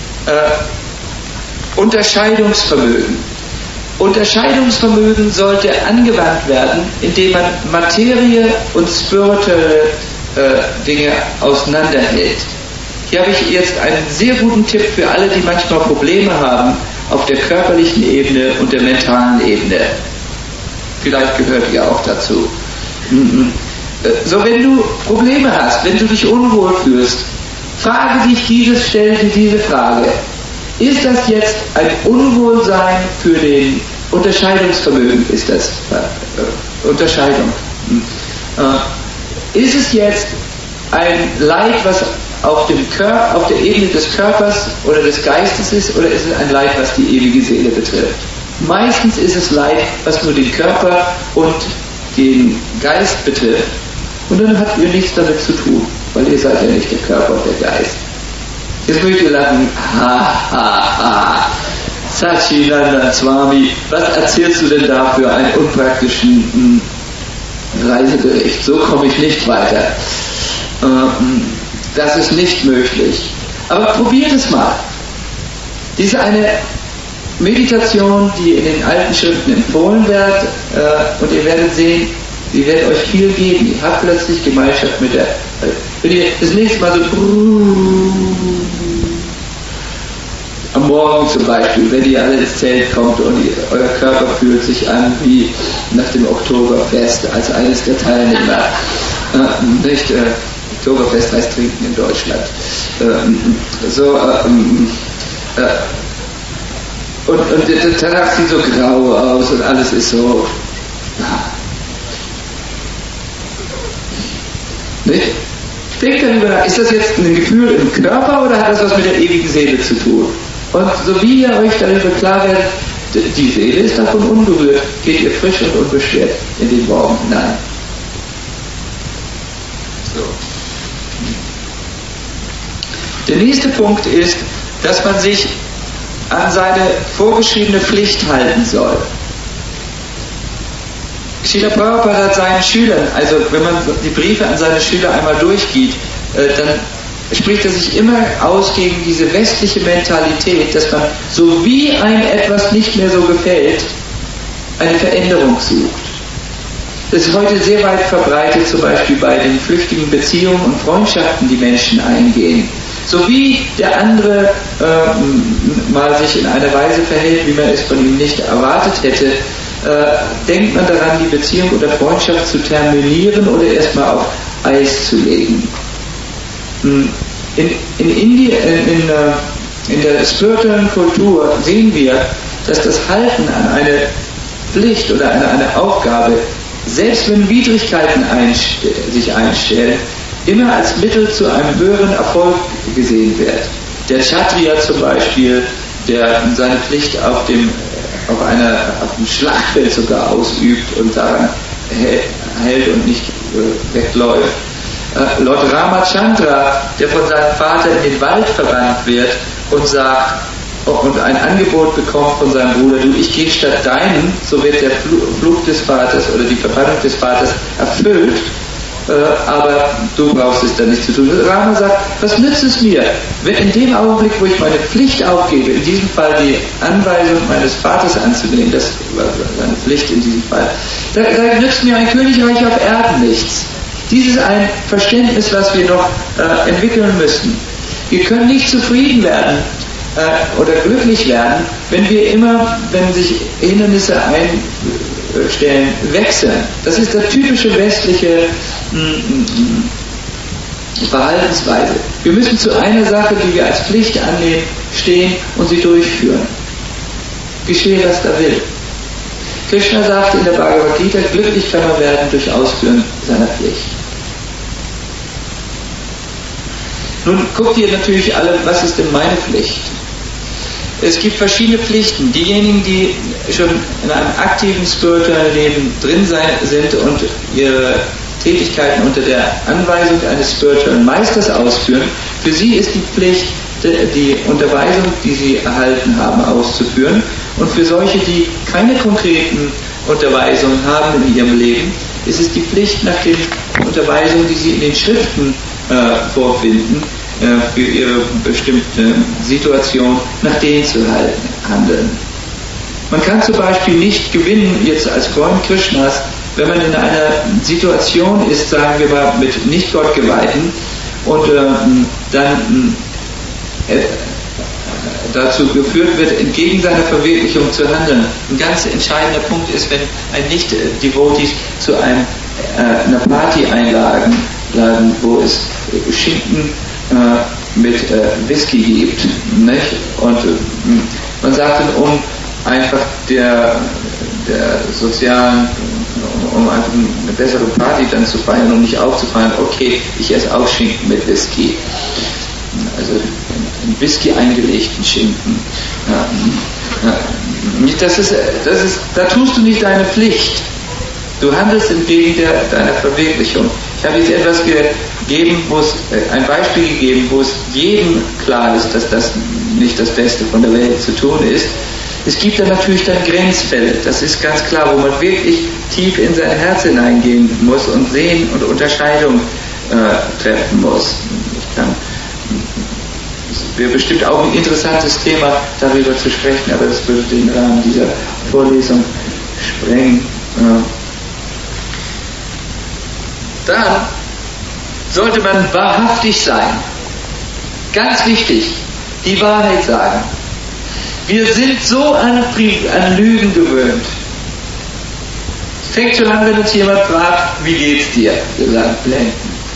äh, Unterscheidungsvermögen. Unterscheidungsvermögen sollte angewandt werden, indem man Materie und spirituelle äh, Dinge auseinanderhält. Hier habe ich jetzt einen sehr guten Tipp für alle, die manchmal Probleme haben auf der körperlichen Ebene und der mentalen Ebene. Vielleicht gehört ihr auch dazu. So, wenn du Probleme hast, wenn du dich unwohl fühlst, frage dich dieses, stell dir diese Frage. Ist das jetzt ein Unwohlsein für den Unterscheidungsvermögen? Ist das äh, Unterscheidung? Äh, ist es jetzt ein Leid, was auf, dem Kör- auf der Ebene des Körpers oder des Geistes ist, oder ist es ein Leid, was die ewige Seele betrifft? Meistens ist es Leid, was nur den Körper und den Geist betrifft, und dann habt ihr nichts damit zu tun, weil ihr seid ja nicht der Körper und der Geist. Jetzt mögt ihr lachen, ha, ha, ha, Satchidananda Swami, was erzählst du denn da für einen unpraktischen mh, Reisebericht? So komme ich nicht weiter. Ähm, das ist nicht möglich. Aber probiert es mal. Dies ist eine Meditation, die in den alten Schriften empfohlen wird, äh, und ihr werdet sehen, sie wird euch viel geben. Ihr habt plötzlich Gemeinschaft mit der, wenn ihr das nächste Mal so am Morgen zum Beispiel, wenn ihr alle ins Zelt kommt und ihr, euer Körper fühlt sich an wie nach dem Oktoberfest als eines der Teilnehmer. Äh, nicht, äh, Oktoberfest heißt Trinken in Deutschland. Äh, so, äh, äh, und, und danach sieht so grau aus und alles ist so. Nicht? Denk darüber nach, ist das jetzt ein Gefühl im Körper oder hat das was mit der ewigen Seele zu tun? Und so wie ihr euch darüber klar werdet, die Seele ist davon unberührt, geht ihr frisch und unbeschwert in den Morgen hinein. So. Der nächste Punkt ist, dass man sich an seine vorgeschriebene Pflicht halten soll. Srila Prabhupada hat seinen Schülern, also wenn man die Briefe an seine Schüler einmal durchgeht, dann spricht er sich immer aus gegen diese westliche Mentalität, dass man, so wie einem etwas nicht mehr so gefällt, eine Veränderung sucht. Das ist heute sehr weit verbreitet, zum Beispiel bei den flüchtigen Beziehungen und Freundschaften, die Menschen eingehen. So wie der andere äh, mal sich in einer Weise verhält, wie man es von ihm nicht erwartet hätte, äh, denkt man daran, die Beziehung oder Freundschaft zu terminieren oder erstmal auf Eis zu legen. In, in, Indien, in, in, in der spirituellen Kultur sehen wir, dass das Halten an eine Pflicht oder an eine Aufgabe, selbst wenn Widrigkeiten einste- sich einstellen, immer als Mittel zu einem höheren Erfolg gesehen wird. Der Kshatriya zum Beispiel, der seine Pflicht auf dem, auf einer, auf dem Schlachtfeld sogar ausübt und daran hält und nicht äh, wegläuft. Äh, Lord Ramachandra, der von seinem Vater in den Wald verbannt wird und sagt, und ein Angebot bekommt von seinem Bruder, du, ich gehe statt deinen, so wird der Fluch des Vaters oder die Verbannung des Vaters erfüllt, äh, aber du brauchst es dann nicht zu tun. Rama sagt, was nützt es mir, wenn in dem Augenblick, wo ich meine Pflicht aufgebe, in diesem Fall die Anweisung meines Vaters anzunehmen, das war seine Pflicht in diesem Fall, da, da nützt mir ein Königreich auf Erden nichts. Dies ist ein Verständnis, was wir noch äh, entwickeln müssen. Wir können nicht zufrieden werden äh, oder glücklich werden, wenn wir immer, wenn sich Hindernisse einstellen, wechseln. Das ist der typische westliche mm, Verhaltensweise. Wir müssen zu einer Sache, die wir als Pflicht annehmen, stehen und sie durchführen. Geschehe, was da will. Krishna sagt in der Bhagavad Gita, glücklich kann man werden durch Ausführen seiner Pflicht. Nun guckt ihr natürlich alle, was ist denn meine Pflicht? Es gibt verschiedene Pflichten. Diejenigen, die schon in einem aktiven spirituellen Leben drin sein, sind und ihre Tätigkeiten unter der Anweisung eines spirituellen Meisters ausführen, für sie ist die Pflicht, die Unterweisung, die sie erhalten haben, auszuführen. Und für solche, die keine konkreten Unterweisungen haben in ihrem Leben, ist es die Pflicht, nach den Unterweisungen, die sie in den Schriften äh, vorfinden, äh, für ihre bestimmte Situation, nach denen zu halten, handeln. Man kann zum Beispiel nicht gewinnen, jetzt als Freund Krishnas, wenn man in einer Situation ist, sagen wir mal, mit nicht Gottgeweihten und äh, dann äh, dazu geführt wird, entgegen seiner Verwirklichung zu handeln. Ein ganz entscheidender Punkt ist, wenn ein Nicht-Devotee zu einem, äh, einer Party einladen, laden, wo es Schinken äh, mit äh, Whisky gibt, nicht? Und äh, man sagt dann, um einfach der, der sozialen, um einfach eine bessere Party dann zu feiern, um nicht aufzufallen, okay, ich esse auch Schinken mit Whisky. Also einen Whisky eingelegten Schinken. Ja, ja. Das ist, das ist, da tust du nicht deine Pflicht. Du handelst entgegen der, deiner Verwirklichung. Ich habe jetzt etwas gegeben, wo es, ein Beispiel gegeben, wo es jedem klar ist, dass das nicht das Beste von der Welt zu tun ist. Es gibt dann natürlich dann Grenzfälle, das ist ganz klar, wo man wirklich tief in sein Herz hineingehen muss und sehen und Unterscheidung äh, treffen muss. Ich kann, es wäre bestimmt auch ein interessantes Thema, darüber zu sprechen, aber das würde den Rahmen dieser Vorlesung sprengen. Ja. Dann sollte man wahrhaftig sein. Ganz wichtig, die Wahrheit sagen. Wir sind so an, an Lügen gewöhnt. Es fängt schon an, wenn uns jemand fragt, wie geht's dir? Wir sagen, blenden.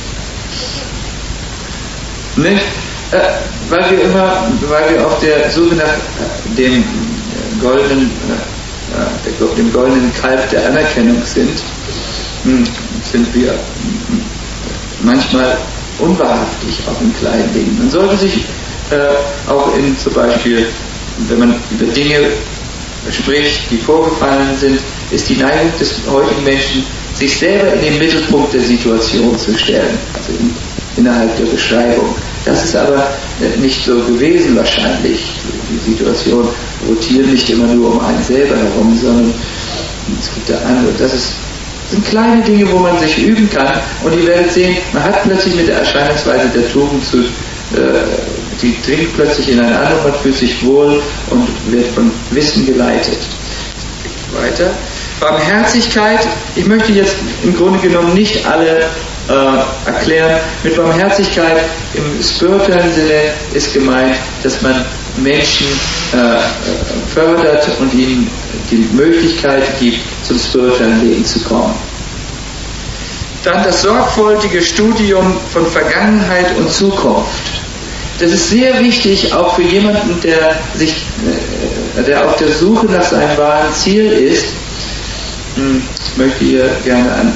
Nicht? Äh, weil wir immer, weil wir auf der Suche nach dem goldenen, äh, dem goldenen Kalb der Anerkennung sind, sind wir manchmal unwahrhaftig, auch in kleinen Dingen. Man sollte sich äh, auch in zum Beispiel, wenn man über Dinge spricht, die vorgefallen sind, ist die Neigung des heutigen Menschen, sich selber in den Mittelpunkt der Situation zu stellen, also in, innerhalb der Beschreibung. Das ist aber nicht so gewesen wahrscheinlich. Die Situation rotiert nicht immer nur um einen selber herum, sondern es gibt da andere. Das ist, sind kleine Dinge, wo man sich üben kann, und ihr werdet sehen, man hat plötzlich mit der Erscheinungsweise der Tugend zu, äh, die dringt plötzlich in ein anderes, man fühlt sich wohl und wird von Wissen geleitet. Weiter. Barmherzigkeit, ich möchte jetzt im Grunde genommen nicht alle äh, erklären. Mit Barmherzigkeit im spirituellen Sinne ist gemeint, dass man Menschen äh, fördert und ihnen die Möglichkeit gibt, zum spirituellen Leben zu kommen. Dann das sorgfältige Studium von Vergangenheit und Zukunft. Das ist sehr wichtig, auch für jemanden, der sich, äh, der auf der Suche nach seinem wahren Ziel ist. Ich möchte hier gerne an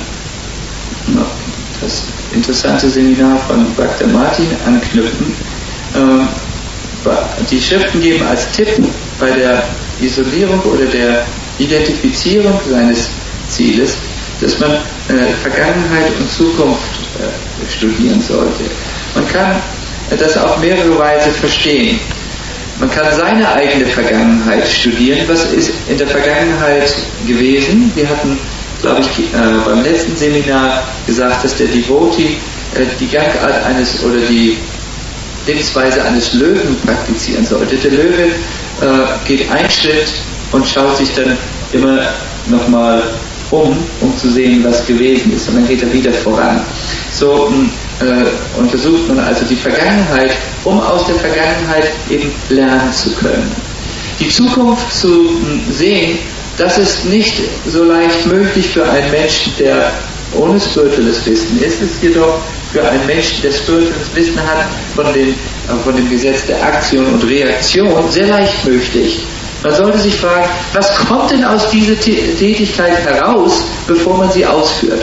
das interessante Seminar von Bhakta Martin anknüpfen. Die Schriften geben als Tipp bei der Isolierung oder der Identifizierung seines Zieles, dass man Vergangenheit und Zukunft studieren sollte. Man kann das auf mehrere Weise verstehen. Man kann seine eigene Vergangenheit studieren. Was ist in der Vergangenheit gewesen? Wir hatten, glaube ich, äh, beim letzten Seminar gesagt, dass der Devotee äh, die Gangart eines oder die Lebensweise eines Löwen praktizieren sollte. Der Löwe äh, geht einen Schritt und schaut sich dann immer nochmal um, um zu sehen, was gewesen ist. Und dann geht er wieder voran. So äh, untersucht man also die Vergangenheit, um aus der Vergangenheit eben lernen zu können. Die Zukunft zu sehen, das ist nicht so leicht möglich für einen Menschen, der ohne spirituelles Wissen ist. Es ist jedoch für einen Menschen, der spirituelles Wissen hat von, den, äh, von dem Gesetz der Aktion und Reaktion, sehr leicht möglich. Man sollte sich fragen, was kommt denn aus dieser Tätigkeit heraus, bevor man sie ausführt?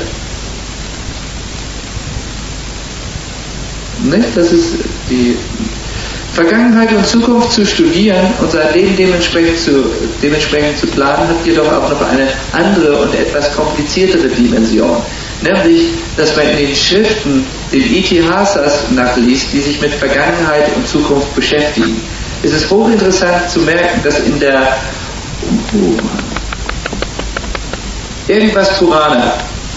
Das ist die Vergangenheit und Zukunft zu studieren und sein Leben dementsprechend zu, dementsprechend zu planen, hat jedoch auch noch eine andere und etwas kompliziertere Dimension. Nämlich, dass man in den Schriften den Itihasas nachliest, die sich mit Vergangenheit und Zukunft beschäftigen. Es ist hochinteressant zu merken, dass in der uh, irgendwas Purana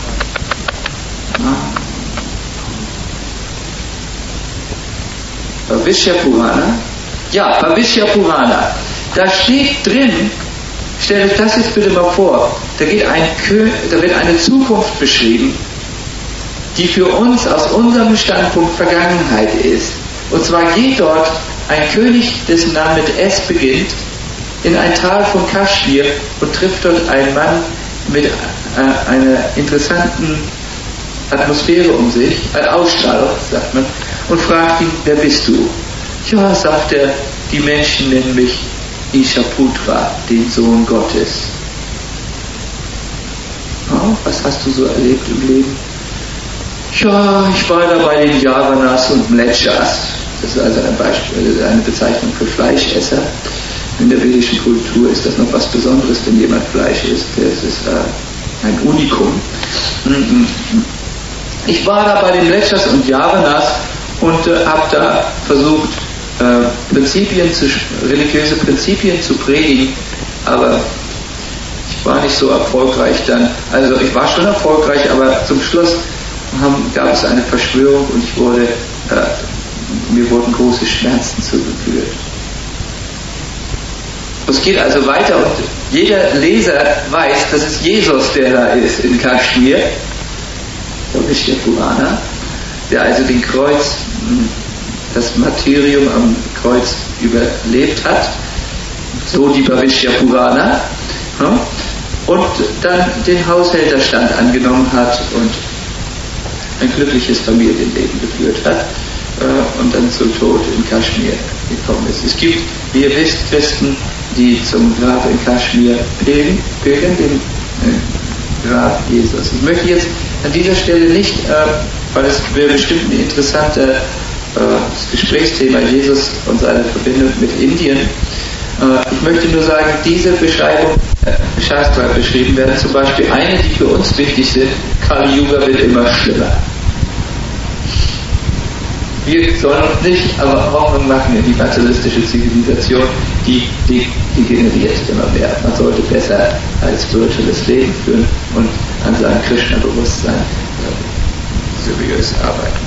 Bhavishya Purana ja, Bhavishya Purana da steht drin, stellt euch das jetzt bitte mal vor, da, geht ein, da wird eine Zukunft beschrieben, die für uns aus unserem Standpunkt Vergangenheit ist. Und zwar geht dort ein König, dessen Name mit S beginnt, in ein Tal von Kaschmir und trifft dort einen Mann mit äh, einer interessanten Atmosphäre um sich, äh, Ausstrahlung, sagt man, und fragt ihn, wer bist du? Ja, sagt er, die Menschen nennen mich Ishaputra, den Sohn Gottes. Oh, was hast du so erlebt im Leben? Ja, ich war da bei den Yavanas und Mlecchas. Das ist also ein Beispiel, eine Bezeichnung für Fleischesser. In der vedischen Kultur ist das noch was Besonderes, wenn jemand Fleisch isst. Das ist äh, ein Unikum. Ich war da bei den Mlecchas und Yavanas und äh, habe da versucht, äh, Prinzipien zu, religiöse Prinzipien zu predigen, aber ich war nicht so erfolgreich dann. Also ich war schon erfolgreich, aber zum Schluss haben, gab es eine Verschwörung und ich wurde äh, mir wurden große Schmerzen zugefügt. Es geht also weiter und jeder Leser weiß, dass es Jesus, der da ist in Kaschmir, der Vishya Purana, der also den Kreuz, das Martyrium am Kreuz überlebt hat, so die Bhavishya Purana, und dann den Haushälterstand angenommen hat und ein glückliches Familienleben geführt hat und dann zum Tod in Kaschmir gekommen ist. Es gibt, wie ihr wisst, Christen, die zum Grab in Kaschmir pilgern, pilgern dem äh, Grab Jesus. Ich möchte jetzt an dieser Stelle nicht äh, weil es wäre bestimmt ein interessanter äh, Gesprächsthema, Jesus und seine Verbindung mit Indien. Äh, ich möchte nur sagen, diese Beschreibung, äh, Shastra beschrieben werden, zum Beispiel eine, die für uns wichtig sind, Kali Yuga wird immer schlimmer. Wir sollen uns nicht aber Hoffnung machen in die materialistische Zivilisation, die, die degeneriert immer mehr. Man sollte besser ein spirituelles Leben führen und an seinem Krishna-Bewusstsein äh, seriös arbeiten.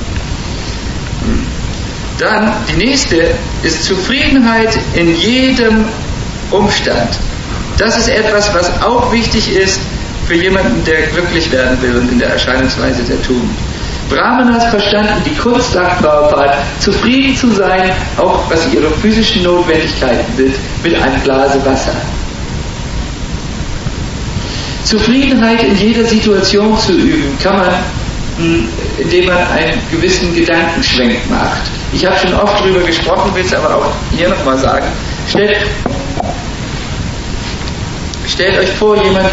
Dann die nächste ist Zufriedenheit in jedem Umstand. Das ist etwas, was auch wichtig ist für jemanden, der glücklich werden will und in der Erscheinungsweise der Tugend. Brahmanas verstanden die Kunst, sagt Prabhupada, zufrieden zu sein, auch was ihre physischen Notwendigkeiten sind, mit einem Glase Wasser. Zufriedenheit in jeder Situation zu üben, kann man, indem man einen gewissen Gedankenschwenk macht. Ich habe schon oft darüber gesprochen, will es aber auch hier nochmal sagen. Stellt, stellt euch vor, jemand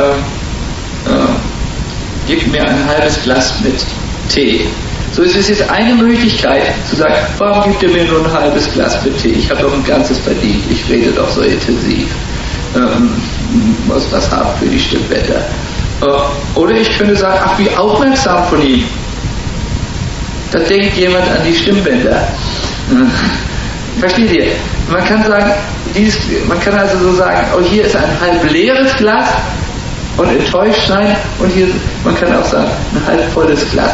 äh, äh, gibt mir ein halbes Glas mit Tee. So ist es jetzt eine Möglichkeit zu sagen, warum gibt ihr mir nur ein halbes Glas mit Tee? Ich habe doch ein ganzes verdient, ich rede doch so intensiv. Ähm, muss was haben für die Stimmbänder. Äh, oder ich könnte sagen, ach, wie aufmerksam von ihm. Da denkt jemand an die Stimmbänder. Äh, versteht ihr? Man kann sagen, dieses, man kann also so sagen, oh, hier ist ein halb leeres Glas und enttäuscht sein, und hier, man kann auch sagen, ein halb volles Glas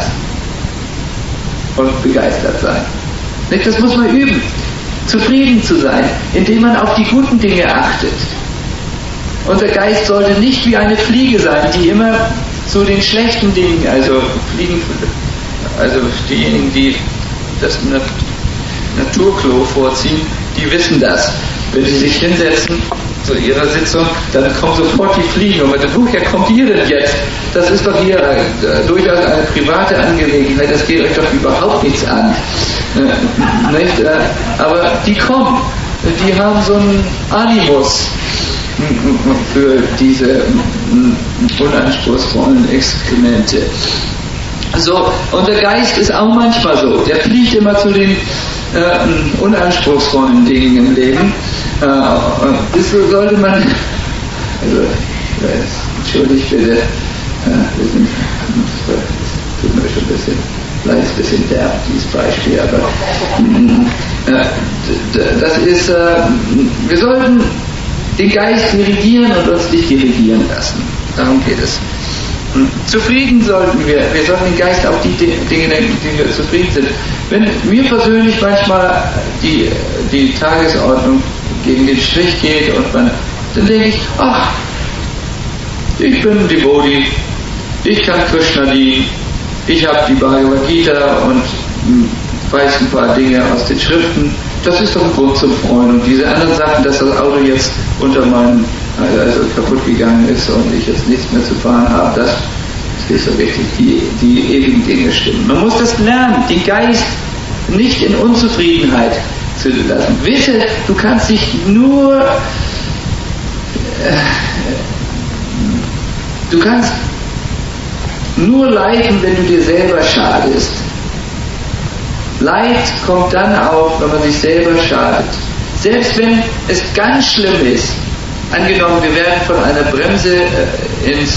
und begeistert sein. Nicht? Das muss man üben, zufrieden zu sein, indem man auf die guten Dinge achtet. Unser Geist sollte nicht wie eine Fliege sein, die immer zu den schlechten Dingen, also Fliegen, also diejenigen, die das Naturklo vorziehen, die wissen das. Wenn sie sich hinsetzen zu ihrer Sitzung, dann kommen sofort die Fliegen und man sagt, woher kommt ihr denn jetzt? Das ist doch hier äh, durchaus eine private Angelegenheit, das geht euch doch überhaupt nichts an. Äh, nicht? Äh, aber die kommen, die haben so einen Animus für diese unanspruchsvollen Exkremente. So, und der Geist ist auch manchmal so. Der fliegt immer zu den äh, unanspruchsvollen Dingen im Leben. Äh, das sollte man, also, entschuldigt bitte, äh, wir sind, das tut mir schon ein bisschen, vielleicht ein bisschen derb, dieses Beispiel, aber äh, das ist, äh, wir sollten den Geist dirigieren und uns nicht dirigieren lassen. Darum geht es. Zufrieden sollten wir, wir sollten den Geist auf die Dinge denken, die wir zufrieden sind. Wenn mir persönlich manchmal die, die Tagesordnung gegen den Strich geht und man, dann denke ich, ach, ich bin ein Devotee, ich kann Krishna dienen, ich habe die Bhagavad Gita und weiß ein paar Dinge aus den Schriften, das ist doch ein Grund zum Freuen. Und diese anderen Sachen, dass das Auto jetzt unter meinem, also kaputt gegangen ist und ich jetzt nichts mehr zu fahren habe, das ist nicht so wichtig. Die, die ewigen Dinge stimmen. Man muss das lernen, den Geist nicht in Unzufriedenheit zu lassen. Wisse, du kannst dich nur, äh, du kannst nur leiden, wenn du dir selber schadest. Leid kommt dann auf, wenn man sich selber schadet. Selbst wenn es ganz schlimm ist, angenommen, wir werden von einer Bremse äh, ins,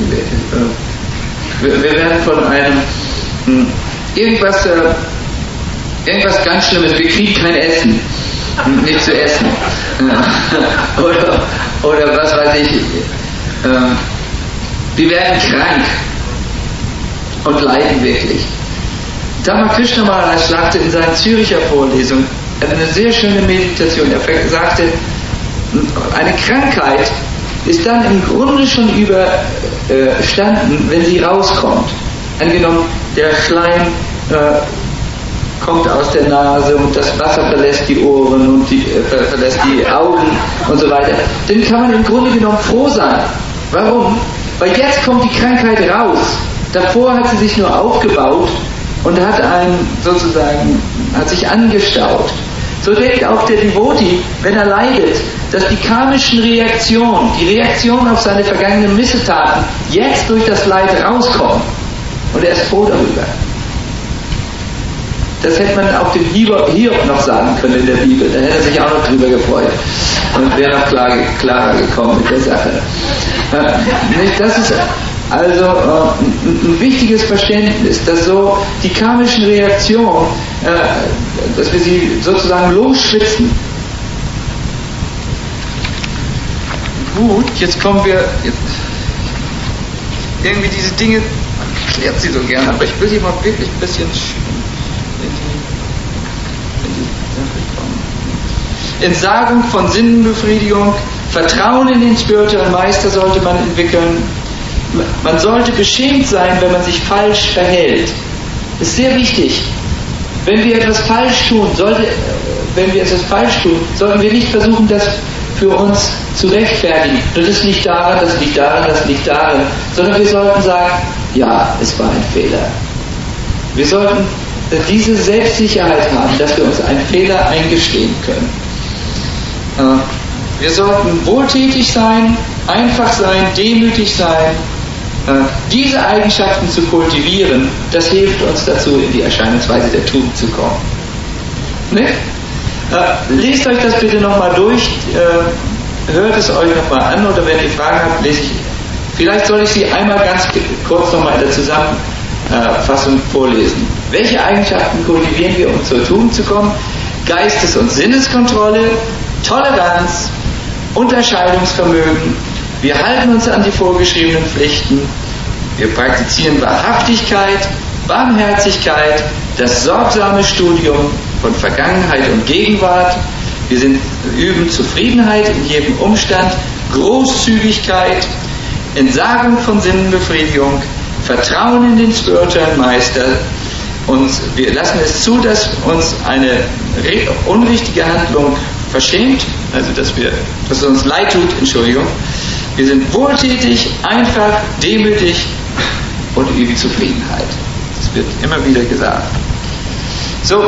äh, wir, wir werden von einem, mh, irgendwas, äh, irgendwas ganz Schlimmes, wir kriegen kein Essen, nicht zu essen. oder, oder was weiß ich, äh, wir werden krank und leiden wirklich. Dhamma Krishna Maharaj sagte in seiner Züricher Vorlesung, er hat eine sehr schöne Meditation, er sagte, eine Krankheit ist dann im Grunde schon überstanden, wenn sie rauskommt. Angenommen, der Schleim äh, kommt aus der Nase und das Wasser verlässt die Ohren und die, äh, verlässt die Augen und so weiter. Dann kann man im Grunde genommen froh sein. Warum? Weil jetzt kommt die Krankheit raus. Davor hat sie sich nur aufgebaut und hat einen sozusagen, hat sich angestaut. So denkt auch der Devotee, wenn er leidet, dass die karmischen Reaktionen, die Reaktion auf seine vergangenen Missetaten, jetzt durch das Leid rauskommen. Und er ist froh darüber. Das hätte man auch dem Hiob noch sagen können in der Bibel. Da hätte er sich auch noch drüber gefreut und wäre noch klar, klarer gekommen mit der Sache. Das ist also ein wichtiges Verständnis, dass so die karmischen Reaktionen, dass wir sie sozusagen losschwitzen. Gut, jetzt kommen wir, jetzt, irgendwie diese Dinge erklärt sie so gern, aber ich will hier mal wirklich ein bisschen in die, in die Sache kommen. Entsagung von Sinnenbefriedigung, Vertrauen in den spirituellen Meister sollte man entwickeln. Man sollte beschämt sein, wenn man sich falsch verhält. Das ist sehr wichtig. Wenn wir etwas falsch tun, sollte, wenn wir etwas falsch tun, sollten wir nicht versuchen, das für uns zu rechtfertigen. Und das liegt daran, das liegt daran, das liegt daran. Sondern wir sollten sagen, ja, es war ein Fehler. Wir sollten diese Selbstsicherheit haben, dass wir uns einen Fehler eingestehen können. Wir sollten wohltätig sein, einfach sein, demütig sein. Diese Eigenschaften zu kultivieren, das hilft uns dazu, in die Erscheinungsweise der Tugend zu kommen. Ne? Äh, lest euch das bitte nochmal durch, äh, hört es euch nochmal an, oder wenn ihr Fragen habt, lese ich. Vielleicht soll ich sie einmal ganz kurz nochmal in der Zusammenfassung vorlesen. Welche Eigenschaften kultivieren wir, um zur Tugend zu kommen? Geistes- und Sinneskontrolle, Toleranz, Unterscheidungsvermögen. Wir halten uns an die vorgeschriebenen Pflichten. Wir praktizieren Wahrhaftigkeit, Barmherzigkeit, das sorgsame Studium von Vergangenheit und Gegenwart. Wir sind, üben Zufriedenheit in jedem Umstand, Großzügigkeit, Entsagung von Sinnenbefriedigung, Vertrauen in den spirituellen Meister. Und wir lassen es zu, dass uns eine unrichtige Handlung verschämt, also dass, wir, dass es uns leid tut, Entschuldigung. Wir sind wohltätig, einfach, demütig und üben Zufriedenheit. Das wird immer wieder gesagt. So,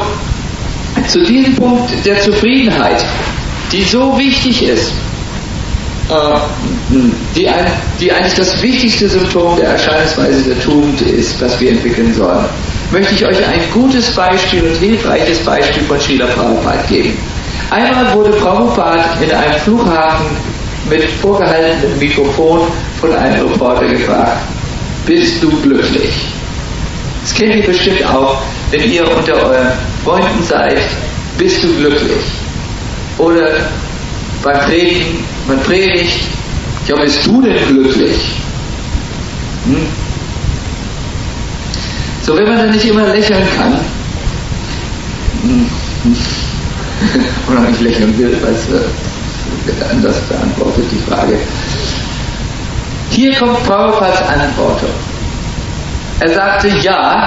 zu diesem Punkt der Zufriedenheit, die so wichtig ist, äh, die, ein, die eigentlich das wichtigste Symptom der Erscheinungsweise der Tugend ist, was wir entwickeln sollen, möchte ich euch ein gutes Beispiel und hilfreiches Beispiel von Srila Prabhupada geben. Einmal wurde Prabhupada in einem Flughafen mit vorgehaltenem Mikrofon von einem Reporter gefragt: Bist du glücklich? Das kennt ihr bestimmt auch, wenn ihr unter euren Freunden seid. Bist du glücklich? Oder beim Predigen, man predigt: Ja, bist du denn glücklich? Hm? So, wenn man dann nicht immer lächeln kann, hm, oder nicht lächeln will, weil es wird anders beantwortet, die Frage. Hier kommt Prabhupads Antwortung. Er sagte: Ja,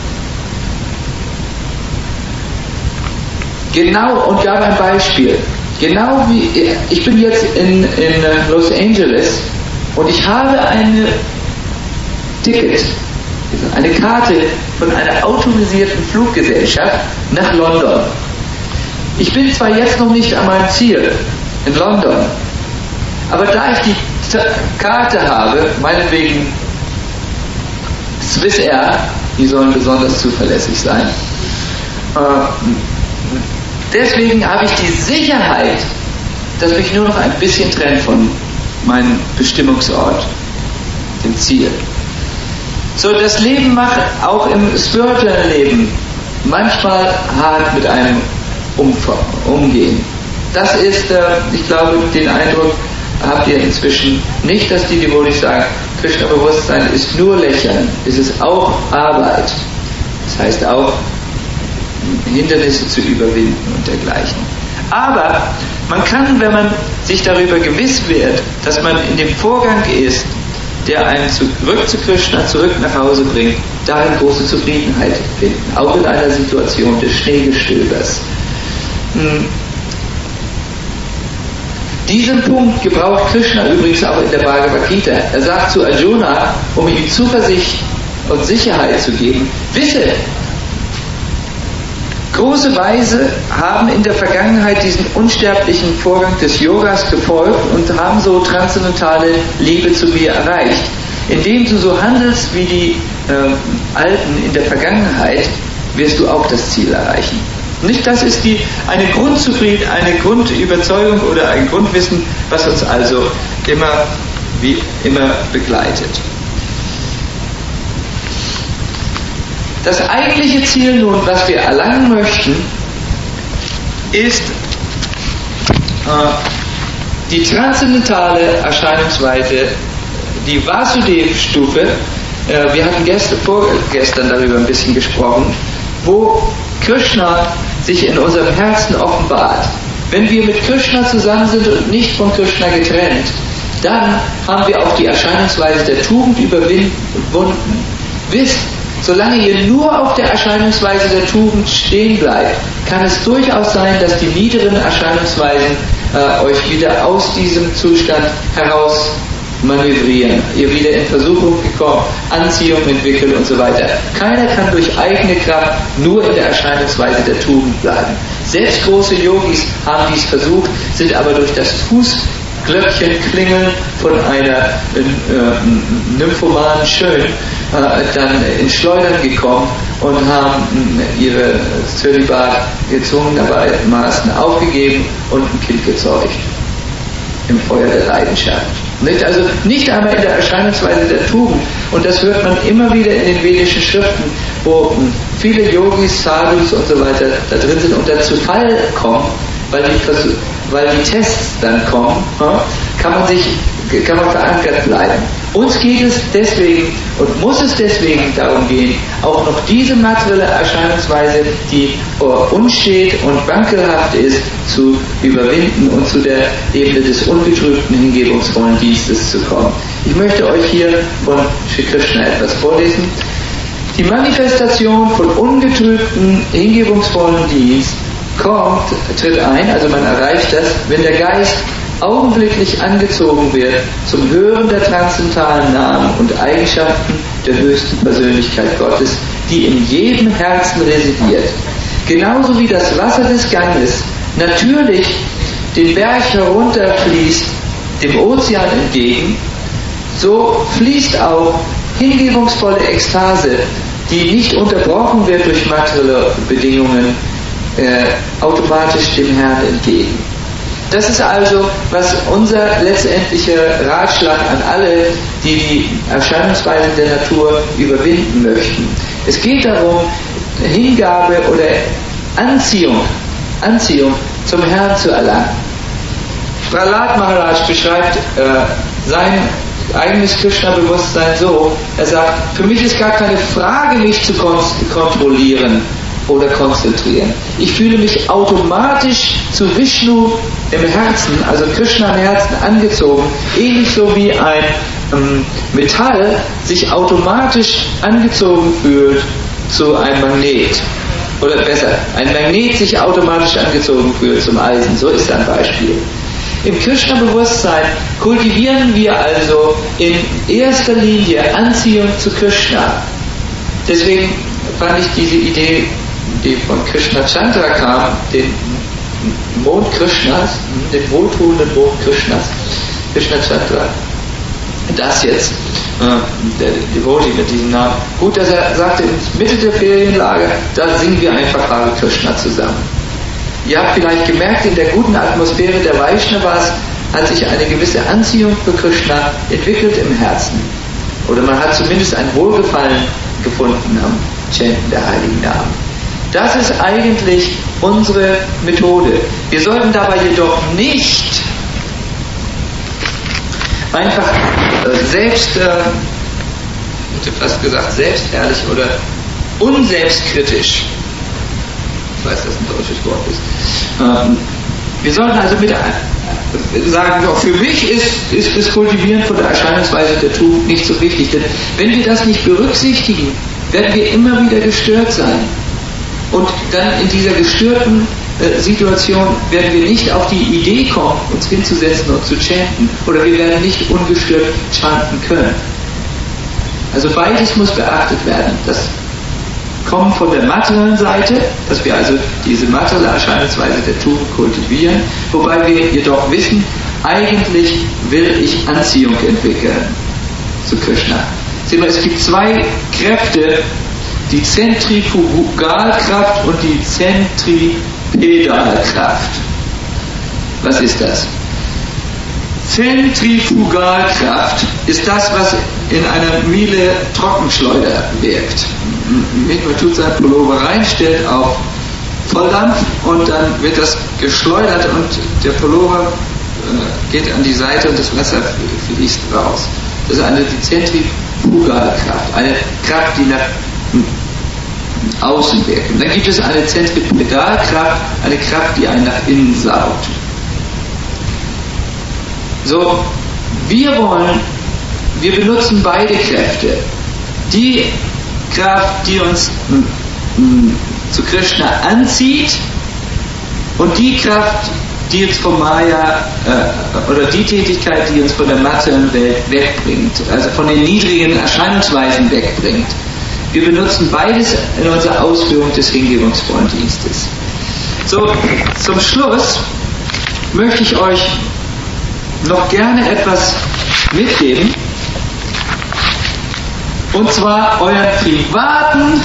genau, und gab ein Beispiel. Genau wie, ich bin jetzt in, in Los Angeles und ich habe ein Ticket, eine Karte von einer autorisierten Fluggesellschaft nach London. Ich bin zwar jetzt noch nicht an meinem Ziel in London, aber da ich die Karte habe, meinetwegen Swiss Air, die sollen besonders zuverlässig sein, äh, deswegen habe ich die Sicherheit, dass mich nur noch ein bisschen trennt von meinem Bestimmungsort, dem Ziel. So, das Leben macht auch im spirituellen Leben manchmal hart mit einem Umgehen. Das ist, äh, ich glaube, den Eindruck habt ihr inzwischen nicht, dass die Devotees sagen, Krishna-Bewusstsein ist nur Lächeln, es ist auch Arbeit. Das heißt auch, Hindernisse zu überwinden und dergleichen. Aber man kann, wenn man sich darüber gewiss wird, dass man in dem Vorgang ist, der einen zurück zu Krishna, zurück nach Hause bringt, darin große Zufriedenheit finden, auch in einer Situation des Schneegestöbers. Hm. Diesen Punkt gebraucht Krishna übrigens auch in der Bhagavad Gita. Er sagt zu Arjuna, um ihm Zuversicht und Sicherheit zu geben: Wisse, große Weise haben in der Vergangenheit diesen unsterblichen Vorgang des Yogas gefolgt und haben so transzendentale Liebe zu mir erreicht. Indem du so handelst wie die äh, Alten in der Vergangenheit, wirst du auch das Ziel erreichen. Nicht, das ist die, eine Grundzufrieden, eine Grundüberzeugung oder ein Grundwissen, was uns also immer, wie immer begleitet. Das eigentliche Ziel nun, was wir erlangen möchten, ist äh, die transzendentale Erscheinungsweise, die Vasudev-Stufe. Äh, wir hatten gestern, vorgestern darüber ein bisschen gesprochen, wo Krishna sich in unserem Herzen offenbart. Wenn wir mit Krishna zusammen sind und nicht von Krishna getrennt, dann haben wir auch die Erscheinungsweise der Tugend überwunden. Wisst, solange ihr nur auf der Erscheinungsweise der Tugend stehen bleibt, kann es durchaus sein, dass die niederen Erscheinungsweisen äh, euch wieder aus diesem Zustand heraus manövrieren, ihr wieder in Versuchung gekommen, Anziehung entwickeln und so weiter. Keiner kann durch eigene Kraft nur in der Erscheinungsweise der Tugend bleiben. Selbst große Yogis haben dies versucht, sind aber durch das Fußglöckchenklingeln von einer äh, nymphomanen Schön äh, dann ins Schleudern gekommen und haben äh, ihre Zölibat gezwungenermaßen aufgegeben und ein Kind gezeugt. Im Feuer der Leidenschaft. Nicht? Also nicht einmal in der Erscheinungsweise der Tugend. Und das hört man immer wieder in den vedischen Schriften, wo viele Yogis, Sadhus und so weiter da drin sind und dann zu Fall kommen, weil die, weil die Tests dann kommen, kann man sich, kann man verankert bleiben. Uns geht es deswegen und muss es deswegen darum gehen, auch noch diese materielle Erscheinungsweise, die unstet und wankelhaft ist, zu überwinden und zu der Ebene des ungetrübten, hingebungsvollen Dienstes zu kommen. Ich möchte euch hier von Sri Krishna etwas vorlesen. Die Manifestation von ungetrübten, hingebungsvollen Dienst kommt, tritt ein, also man erreicht das, wenn der Geist augenblicklich angezogen wird zum Hören der transzendentalen Namen und Eigenschaften der höchsten Persönlichkeit Gottes, die in jedem Herzen residiert. Genauso wie das Wasser des Ganges natürlich den Berg herunterfließt, dem Ozean entgegen, so fließt auch hingebungsvolle Ekstase, die nicht unterbrochen wird durch materielle Bedingungen, äh, automatisch dem Herrn entgegen. Das ist also, was unser letztendlicher Ratschlag an alle, die die Erscheinungsweisen der Natur überwinden möchten. Es geht darum, Hingabe oder Anziehung, Anziehung zum Herrn zu erlangen. Prahlad Maharaj beschreibt äh, sein eigenes Krishna-Bewusstsein so, er sagt, für mich ist gar keine Frage, mich zu kon- kontrollieren oder konzentrieren. Ich fühle mich automatisch zu Vishnu im Herzen, also Krishna im Herzen angezogen, ähnlich so wie ein ähm, Metall sich automatisch angezogen fühlt zu einem Magnet. Oder besser, ein Magnet sich automatisch angezogen fühlt zum Eisen. So ist ein Beispiel. Im Krishna-Bewusstsein kultivieren wir also in erster Linie Anziehung zu Krishna. Deswegen fand ich diese Idee, die von Krishna Chandra kam, den Mond Krishnas, den wohltuenden Mond Krishnas, Krishna Chandra, das jetzt, äh, der Devotee mit diesem Namen, gut, dass er sagte, in Mitte der Ferienlager, da singen wir einfach Hare Krishna zusammen. Ihr habt vielleicht gemerkt, in der guten Atmosphäre der Vaishnavas hat sich eine gewisse Anziehung für Krishna entwickelt im Herzen. Oder man hat zumindest ein Wohlgefallen gefunden am Chanten der heiligen Namen. Das ist eigentlich unsere Methode. Wir sollten dabei jedoch nicht einfach äh, selbst, äh, ich hätte fast gesagt selbstherrlich oder unselbstkritisch, ich weiß, dass ein deutsches Wort ist, ähm, wir sollten also mit äh, sagen, auch für mich ist, ist das Kultivieren von der Erscheinungsweise der Tugend nicht so wichtig, denn wenn wir das nicht berücksichtigen, werden wir immer wieder gestört sein. Und dann in dieser gestörten äh, Situation werden wir nicht auf die Idee kommen, uns hinzusetzen und zu chanten. Oder wir werden nicht ungestört chanten können. Also beides muss beachtet werden. Das Kommen von der materiellen Seite, dass wir also diese materielle Erscheinungsweise der Tugend kultivieren, wobei wir jedoch wissen, eigentlich will ich Anziehung entwickeln zu Krishna. Sehen wir, es gibt zwei Kräfte, die Zentrifugalkraft und die Zentripedalkraft. Was ist das? Zentrifugalkraft ist das, was in einer Miele Trockenschleuder wirkt. Man tut seinen Pullover rein, stellt auf Volldampf und dann wird das geschleudert und der Pullover äh, geht an die Seite und das Wasser fließt raus. Das ist eine die Zentrifugalkraft, eine Kraft, die nach außen wirkt. Und dann gibt es eine Zentripedalkraft, eine Kraft, die einen nach innen saugt. So, wir wollen, wir benutzen beide Kräfte. Die Kraft, die uns m, m, zu Krishna anzieht und die Kraft, die uns vom Maya äh, oder die Tätigkeit, die uns von der materiellen Welt wegbringt, also von den niedrigen Erscheinungsweisen wegbringt. Wir benutzen beides in unserer Ausführung des hingebungsvollen Dienstes. So, zum Schluss möchte ich euch noch gerne etwas mitgeben, und zwar euren privaten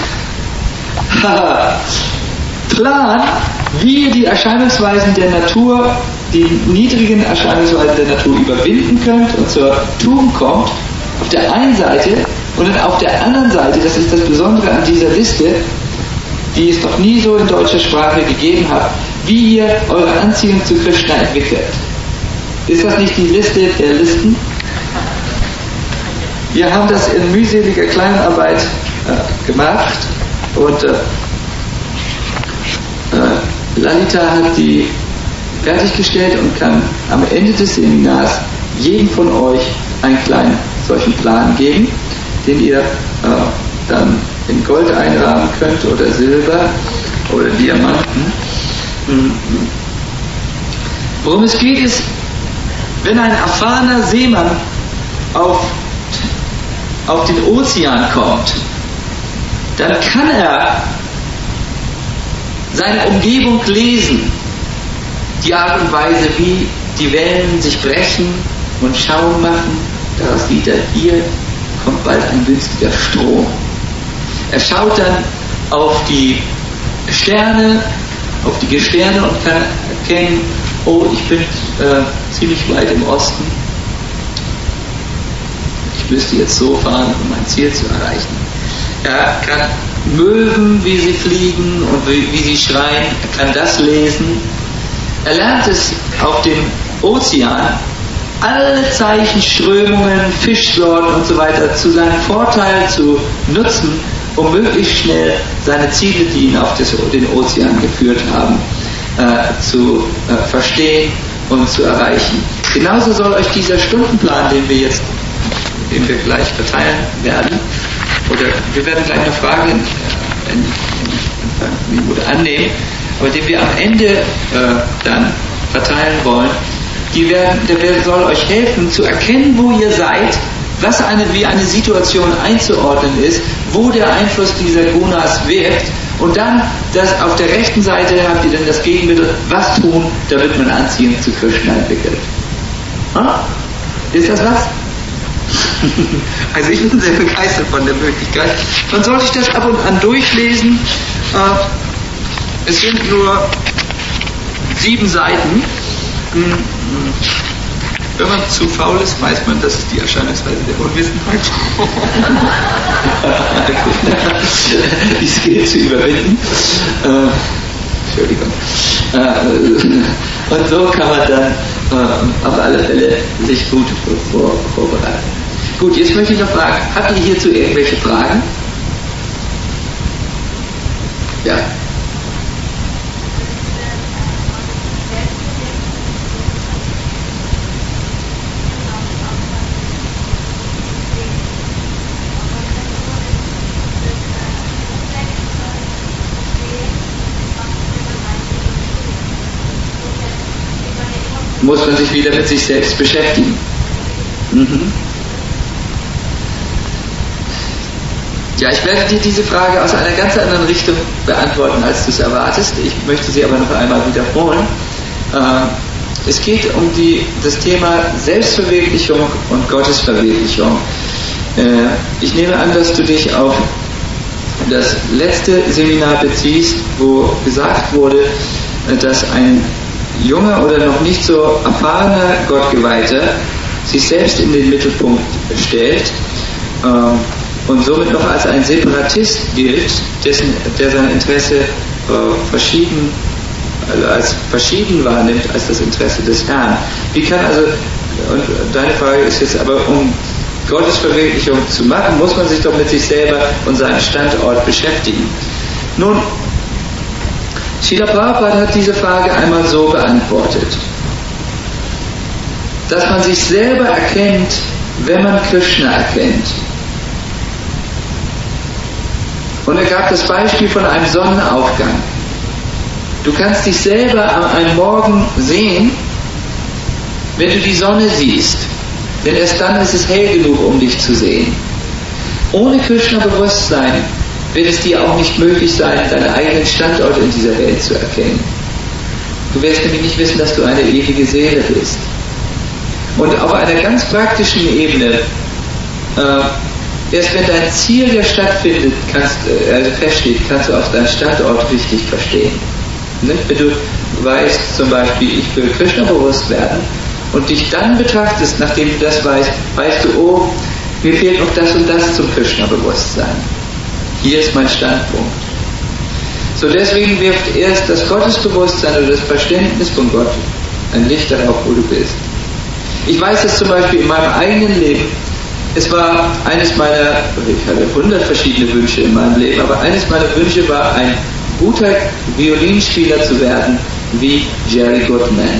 Plan, wie ihr die Erscheinungsweisen der Natur, die niedrigen Erscheinungsweisen der Natur überwinden könnt und zur Tugend kommt, auf der einen Seite, und dann auf der anderen Seite, das ist das Besondere an dieser Liste, die es noch nie so in deutscher Sprache gegeben hat, wie ihr eure Anziehung zu Krishna entwickelt. Ist das nicht die Liste der Listen? Wir haben das in mühseliger Kleinarbeit äh, gemacht und äh, äh, Lalita hat die fertiggestellt und kann am Ende des Seminars jedem von euch einen kleinen solchen Plan geben, den ihr äh, dann in Gold einrahmen könnt oder Silber oder Diamanten. Worum es geht ist, wenn ein erfahrener Seemann auf, auf den Ozean kommt, dann kann er seine Umgebung lesen. Die Art und Weise, wie die Wellen sich brechen und Schaum machen, daraus sieht er, hier kommt bald ein günstiger Strom. Er schaut dann auf die Sterne, auf die Gestirne und kann erkennen, oh, ich bin äh, ziemlich weit im Osten. Ich müsste jetzt so fahren, um mein Ziel zu erreichen. Er kann Möwen, wie sie fliegen und wie, wie sie schreien, er kann das lesen. Er lernt es auf dem Ozean, alle Zeichen, Strömungen, Fischsorten und so weiter zu seinem Vorteil zu nutzen, um möglichst schnell seine Ziele, die ihn auf das, den Ozean geführt haben, äh, zu äh, verstehen und zu erreichen. Genauso soll euch dieser Stundenplan, den wir jetzt, den wir gleich verteilen werden, oder wir werden gleich eine Frage in, in, in, in, annehmen, aber den wir am Ende äh, dann verteilen wollen, die werden, der soll euch helfen zu erkennen, wo ihr seid, was eine, wie eine Situation einzuordnen ist, wo der Einfluss dieser Gunas wirkt, und dann das auf der rechten Seite habt ihr dann das Gegenmittel, was tun, damit man Anziehung zu Krishna entwickelt. Hm? Ist das was? Also ich bin sehr begeistert von der Möglichkeit. Man sollte sich das ab und an durchlesen. Es sind nur sieben Seiten. Wenn man zu faul ist, weiß man, das ist die Erscheinungsweise der Unwissenheit. Die Skill zu überwinden. Äh, Entschuldigung. Äh, und so kann man dann äh, auf alle Fälle sich gut vor, vorbereiten. Gut, jetzt möchte ich noch fragen, habt ihr hierzu irgendwelche Fragen? Ja. Muss man sich wieder mit sich selbst beschäftigen. Mhm. Ja, ich werde dir diese Frage aus einer ganz anderen Richtung beantworten, als du es erwartest. Ich möchte sie aber noch einmal wiederholen. Äh, es geht um die, das Thema Selbstverwirklichung und Gottesverwirklichung. Äh, ich nehme an, dass du dich auf das letzte Seminar beziehst, wo gesagt wurde, dass ein junger oder noch nicht so erfahrener Gottgeweihter sich selbst in den Mittelpunkt stellt ähm, und somit noch als ein Separatist gilt, dessen, der sein Interesse äh, verschieden, also als verschieden wahrnimmt als das Interesse des Herrn. Wie kann also, und deine Frage ist jetzt aber, um Gottesverwirklichung zu machen, muss man sich doch mit sich selber und seinem Standort beschäftigen. Nun, Srila Prabhupada hat diese Frage einmal so beantwortet, dass man sich selber erkennt, wenn man Krishna erkennt. Und er gab das Beispiel von einem Sonnenaufgang. Du kannst dich selber an einem Morgen sehen, wenn du die Sonne siehst. Denn erst dann ist es hell genug, um dich zu sehen. Ohne Krishna-Bewusstsein wird es dir auch nicht möglich sein, deinen eigenen Standort in dieser Welt zu erkennen. Du wirst nämlich nicht wissen, dass du eine ewige Seele bist. Und auf einer ganz praktischen Ebene, äh, erst wenn dein Ziel ja stattfindet, kannst, äh, also feststeht, kannst du auch deinen Standort richtig verstehen. Ne? Wenn du weißt, zum Beispiel, ich will Krishna bewusst werden und dich dann betrachtest, nachdem du das weißt, weißt du, oh, mir fehlt noch das und das zum Krishna-Bewusstsein. Hier ist mein Standpunkt. So deswegen wirft erst das Gottesbewusstsein oder das Verständnis von Gott ein Licht darauf, wo du bist. Ich weiß das zum Beispiel in meinem eigenen Leben. Es war eines meiner, ich hatte hundert verschiedene Wünsche in meinem Leben, aber eines meiner Wünsche war, ein guter Violinspieler zu werden wie Jerry Goodman.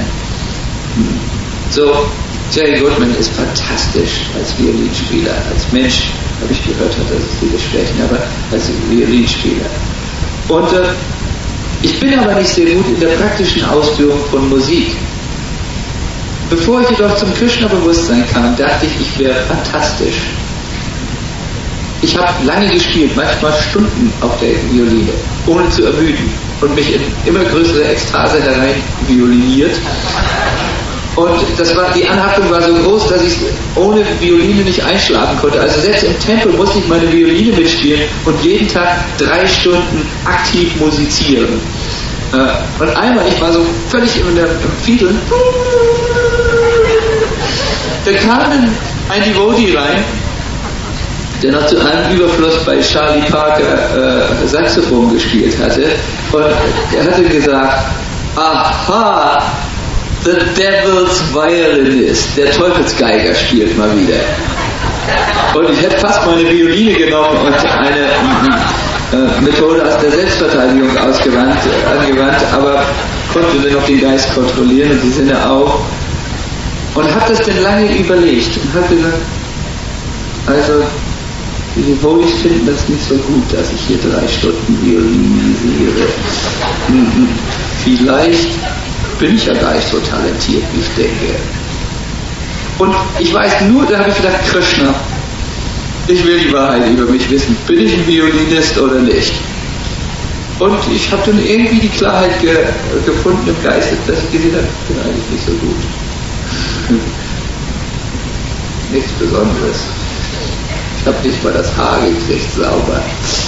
So, Jerry Goodman ist fantastisch als Violinspieler. Als Mensch, habe ich gehört, hat er viele Schwächen, aber als Violinspieler. Und äh, ich bin aber nicht sehr gut in der praktischen Ausführung von Musik. Bevor ich jedoch zum Krishna-Bewusstsein kam, dachte ich, ich wäre fantastisch. Ich habe lange gespielt, manchmal Stunden auf der Violine, ohne zu ermüden und mich in immer größere Ekstase herein violiniert. Und das war, die Anhaftung war so groß, dass ich ohne Violine nicht einschlafen konnte. Also selbst im Tempel musste ich meine Violine mitspielen und jeden Tag drei Stunden aktiv musizieren. Und einmal, ich war so völlig in der Fiedeln, da kam dann ein Devotee rein, der noch zu einem Überfluss bei Charlie Parker äh, Saxophon gespielt hatte. Und er hatte gesagt, aha, the devil's violinist, der Teufelsgeiger spielt mal wieder. Und ich hätte fast meine Violine genommen und eine äh, Methode aus der Selbstverteidigung ausgewandt, äh, angewandt, aber konnte dann noch den Geist kontrollieren und die Sinne auch. Und habe das dann lange überlegt und habe gesagt, also die Devotees finden das nicht so gut, dass ich hier drei Stunden violinisiere. Hm, vielleicht bin ich ja gar nicht so talentiert, wie ich denke. Und ich weiß nur, da habe ich gedacht, Krishna, ich will die Wahrheit über mich wissen. Bin ich ein Violinist oder nicht? Und ich habe dann irgendwie die Klarheit ge gefunden im Geiste, dass ich gesehen habe, ich bin eigentlich nicht so gut. Nichts Besonderes. Ich habe nicht mal das Haar gekriegt, sauber.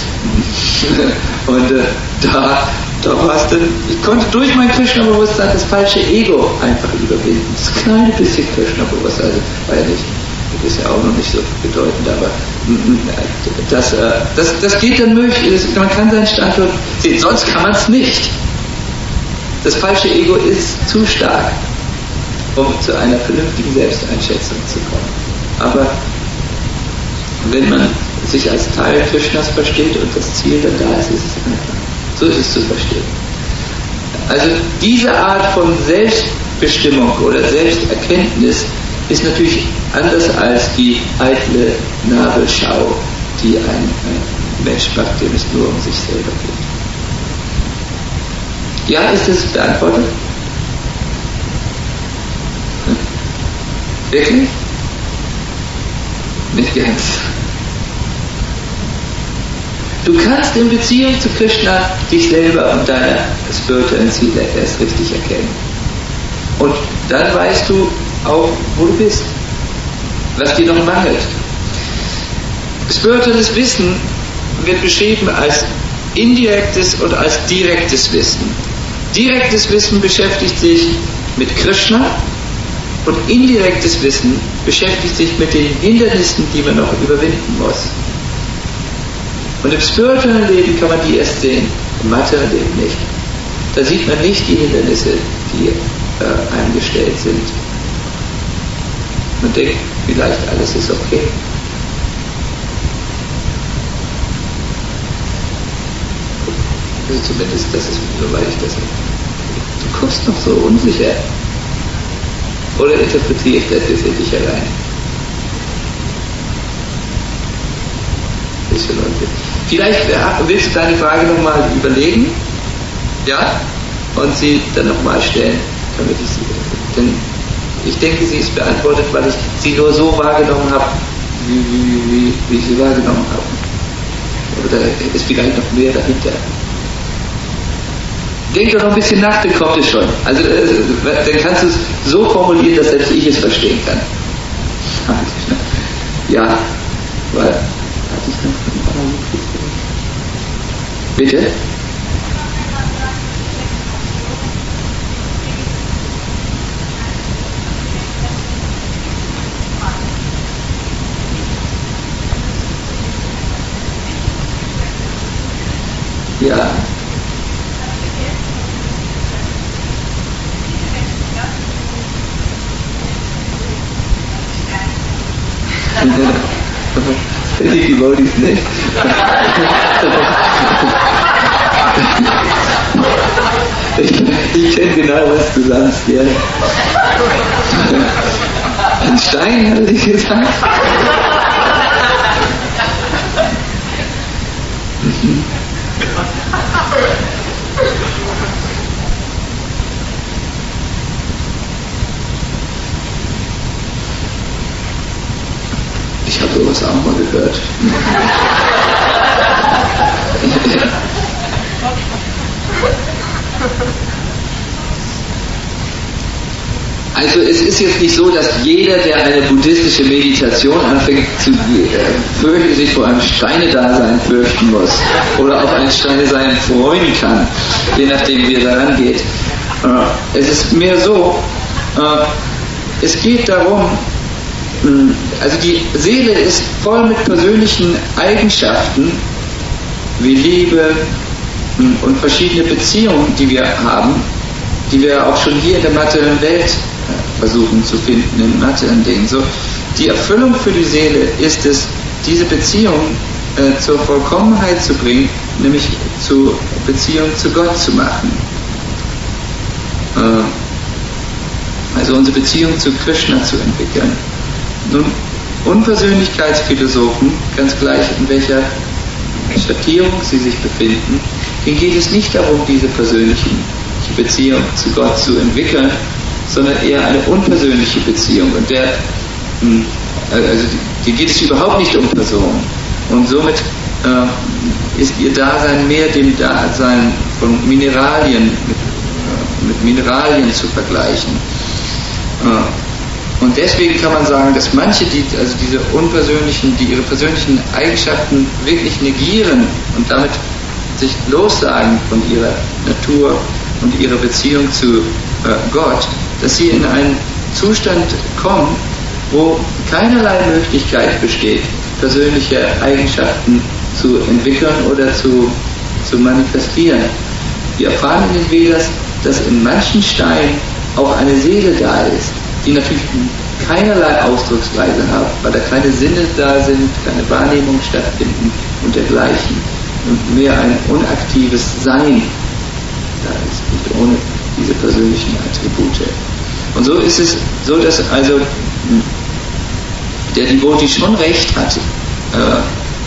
Und äh, da, da war es dann, ich konnte durch mein Krishna-Bewusstsein das falsche Ego einfach überwinden. Das kleine bisschen Krishna-Bewusstsein, also war ja nicht, das ist ja auch noch nicht so bedeutend, aber das, das, das geht dann möglich, man kann seinen Standort sehen, sonst kann man es nicht. Das falsche Ego ist zu stark, um zu einer vernünftigen Selbsteinschätzung zu kommen. Aber wenn man sich als Teil Krishnas versteht und das Ziel dann da ist, ist es einfach. So ist es zu verstehen. Also diese Art von Selbstbestimmung oder Selbsterkenntnis ist natürlich anders als die eitle Nabelschau, die ein, ein Mensch macht, dem es nur um sich selber geht. Ja, ist das beantwortet? Hm? Wirklich? Nicht ganz. Du kannst in Beziehung zu Krishna dich selber und deine spirituellen Ziele erst richtig erkennen. Und dann weißt du auch, wo du bist, was dir noch mangelt. Spirituelles Wissen wird beschrieben als indirektes und als direktes Wissen. Direktes Wissen beschäftigt sich mit Krishna und indirektes Wissen beschäftigt sich mit den Hindernissen, die man noch überwinden muss. Und im spirituellen Leben kann man die erst sehen, im materiellen Leben nicht. Da sieht man nicht die Hindernisse, die äh, eingestellt sind. Man denkt, vielleicht alles ist okay. Also zumindest, das ist, soweit ich das. Du guckst noch so unsicher. Oder interpretiere ich das jetzt in dich allein? Vielleicht willst du deine Frage nochmal überlegen, ja, und sie dann nochmal stellen, damit ich sie, denn ich denke, sie ist beantwortet, weil ich sie nur so wahrgenommen habe, wie, wie, wie, wie ich sie wahrgenommen habe. Aber da ist vielleicht noch mehr dahinter. Denk doch noch ein bisschen nach, dann kommt es schon. Also dann kannst du es so formulieren, dass selbst ich es verstehen kann. Ja, weil bitte? Ja. Die Devotees nicht. Ich, ich kenne genau, was du sagst, ja. Ein Stein, hatte ich gesagt. Ich habe sowas auch mal gehört. Also es ist jetzt nicht so, dass jeder, der eine buddhistische Meditation anfängt zu äh, sich vor einem Steinedasein fürchten muss oder auf ein Steinesein freuen kann, je nachdem wie er daran geht. Äh, es ist mehr so, äh, es geht darum, also die Seele ist voll mit persönlichen Eigenschaften wie Liebe und verschiedene Beziehungen, die wir haben, die wir auch schon hier in der materiellen Welt versuchen zu finden, in materiellen Dingen. So, die Erfüllung für die Seele ist es, diese Beziehung äh, zur Vollkommenheit zu bringen, nämlich zur Beziehung zu Gott zu machen. Äh, also unsere Beziehung zu Krishna zu entwickeln. Nun, Unpersönlichkeitsphilosophen, ganz gleich in welcher Schattierung sie sich befinden, denen geht es nicht darum, diese persönliche Beziehung zu Gott zu entwickeln, sondern eher eine unpersönliche Beziehung. Und der, also die geht es überhaupt nicht um Personen. Und somit äh, ist ihr Dasein mehr dem Dasein von Mineralien, mit, äh, mit Mineralien zu vergleichen. Äh, Und deswegen kann man sagen, dass manche, die also diese unpersönlichen, die ihre persönlichen Eigenschaften wirklich negieren und damit sich lossagen von ihrer Natur und ihrer Beziehung zu äh, Gott, dass sie in einen Zustand kommen, wo keinerlei Möglichkeit besteht, persönliche Eigenschaften zu entwickeln oder zu, zu manifestieren. Wir erfahren in den Vedas, dass in manchen Steinen auch eine Seele da ist, die natürlich keinerlei Ausdrucksweise haben, weil da keine Sinne da sind, keine Wahrnehmung stattfinden und dergleichen. Und mehr ein unaktives Sein da ist, nicht ohne diese persönlichen Attribute. Und so ist es so, dass also der Devotee schon recht hat, äh,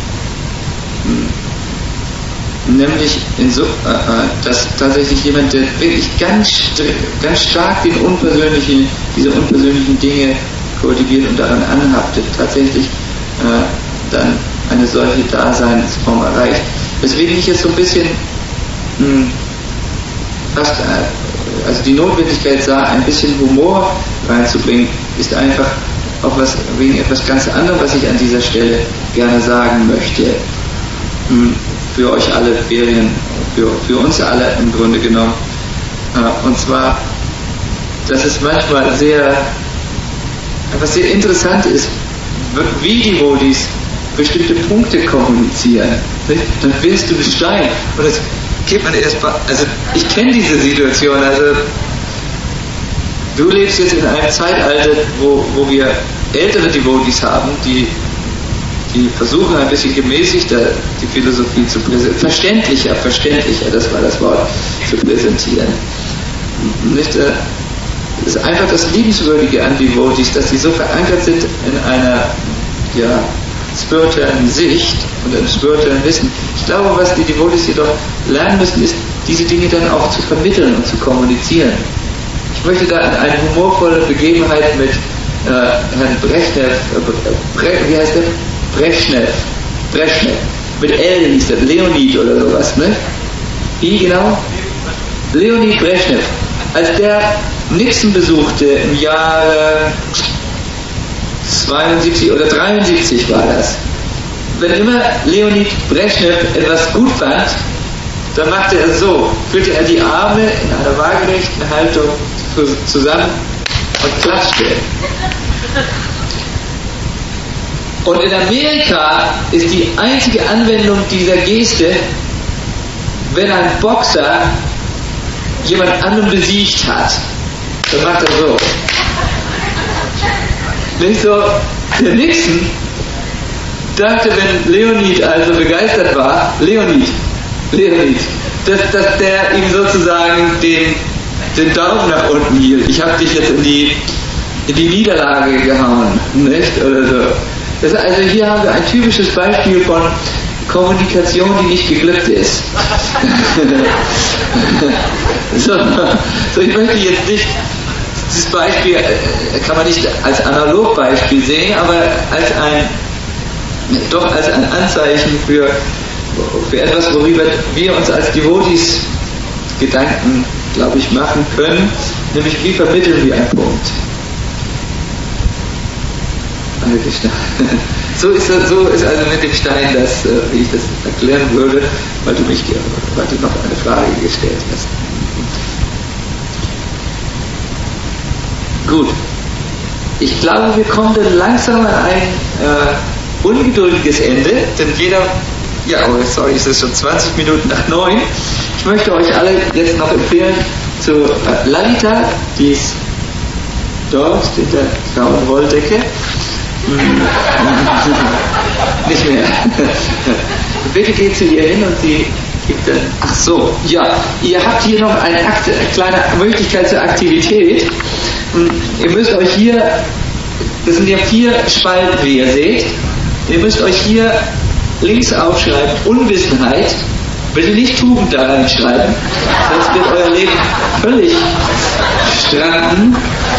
nämlich so, äh, dass tatsächlich jemand, der wirklich ganz, ganz stark den unpersönlichen, diese unpersönlichen Dinge kultiviert und daran anhaftet, tatsächlich äh, dann eine solche Daseinsform erreicht. Weswegen ich jetzt so ein bisschen mh, fast, äh, also die Notwendigkeit sah, ein bisschen Humor reinzubringen, ist einfach auch was wegen etwas ganz anderem, was ich an dieser Stelle gerne sagen möchte. für euch alle Ferien, für, für uns alle im Grunde genommen. Und zwar, dass es manchmal sehr, was sehr interessant ist, wie die Devotees bestimmte Punkte kommunizieren. Nicht? Dann willst du besteigen. Und das geht man erst mal, also ich kenne diese Situation, also du lebst jetzt in einem Zeitalter, wo, wo wir ältere Devotees haben, die, die versuchen ein bisschen gemäßigter die Philosophie zu präsentieren, verständlicher, verständlicher, das war das Wort, zu präsentieren. Nicht, äh, es ist einfach das Liebenswürdige an Devotees, dass sie so verankert sind in einer, ja, spirituellen Sicht und im spirituellen Wissen. Ich glaube, was die Devotees jedoch lernen müssen, ist, diese Dinge dann auch zu vermitteln und zu kommunizieren. Ich möchte da an eine humorvolle Begebenheit mit äh, Herrn Brezhnev, äh, Bre, wie heißt der? Brezhnev, Brezhnev, mit L hieß der, Leonid oder sowas, ne? Wie genau? Leonid Brezhnev. Als der Nixon besuchte im Jahre zweiundsiebzig oder dreiundsiebzig war das. Wenn immer Leonid Brezhnev etwas gut fand, dann machte er so, führte er die Arme in einer waagerechten Haltung zusammen und klatschte. Und in Amerika ist die einzige Anwendung dieser Geste, wenn ein Boxer jemand anderen besiegt hat, dann macht er so. Nicht so, der Nixon dachte, wenn Leonid also begeistert war, Leonid, Leonid, dass, dass der ihm sozusagen den, den Daumen nach unten hielt. Ich habe dich jetzt in die, in die Niederlage gehauen, nicht? Oder so. Das, also hier haben wir ein typisches Beispiel von Kommunikation, die nicht geglückt ist. so, so, ich möchte jetzt nicht, dieses Beispiel kann man nicht als Analogbeispiel sehen, aber als ein, doch als ein Anzeichen für, für etwas, worüber wir uns als Devotees Gedanken, glaube ich, machen können, nämlich wie vermitteln wir einen Punkt. So ist, das, so ist also mit dem Stein, das, wie ich das erklären würde, weil du mich weil du noch eine Frage gestellt hast. Gut. Ich glaube, wir kommen dann langsam an ein äh, ungeduldiges Ende, denn jeder, ja, oh, sorry, es ist schon zwanzig Minuten nach neun. Ich möchte euch alle jetzt noch empfehlen zu äh, Lalita, die ist dort in der grauen Wolldecke. Nicht mehr. Bitte geht zu ihr hin und sie gibt dann. Ach so, ja, ihr habt hier noch eine, Akt, eine kleine Möglichkeit zur Aktivität. Ihr müsst euch hier, das sind ja vier Spalten, wie ihr seht. Ihr müsst euch hier links aufschreiben, Unwissenheit. Bitte nicht Tugend da reinschreiben, sonst wird euer Leben völlig stranden.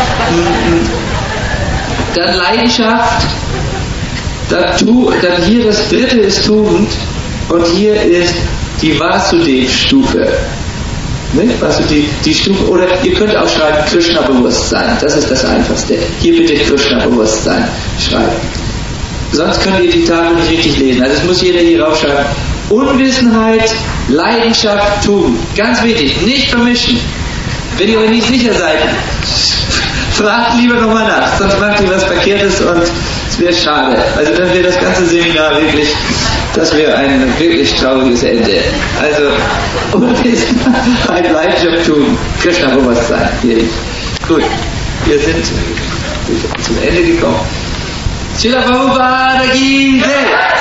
Dann Leidenschaft, dann, tu, dann hier das dritte ist Tugend und hier ist die Vasudev-Stufe. Ne? Vasudev, die Stufe, oder ihr könnt auch schreiben Krishna-Bewusstsein, das ist das Einfachste. Hier bitte Krishna-Bewusstsein schreiben. Sonst könnt ihr die Tafel nicht richtig lesen. Also es muss jeder hier raufschreiben. Unwissenheit, Leidenschaft, Tugend. Ganz wichtig, nicht vermischen. Wenn ihr euch nicht sicher seid, fragt lieber nochmal nach, sonst macht ihr was Verkehrtes und es wäre schade. Also dann wäre das ganze Seminar wirklich, das wäre ein wirklich trauriges Ende. Also Unwissenheit, Leidenschaft, Tugend, Krishna-Bewusstsein. Gut, wir sind zum Ende gekommen. Srila Prabhupada ki Jai!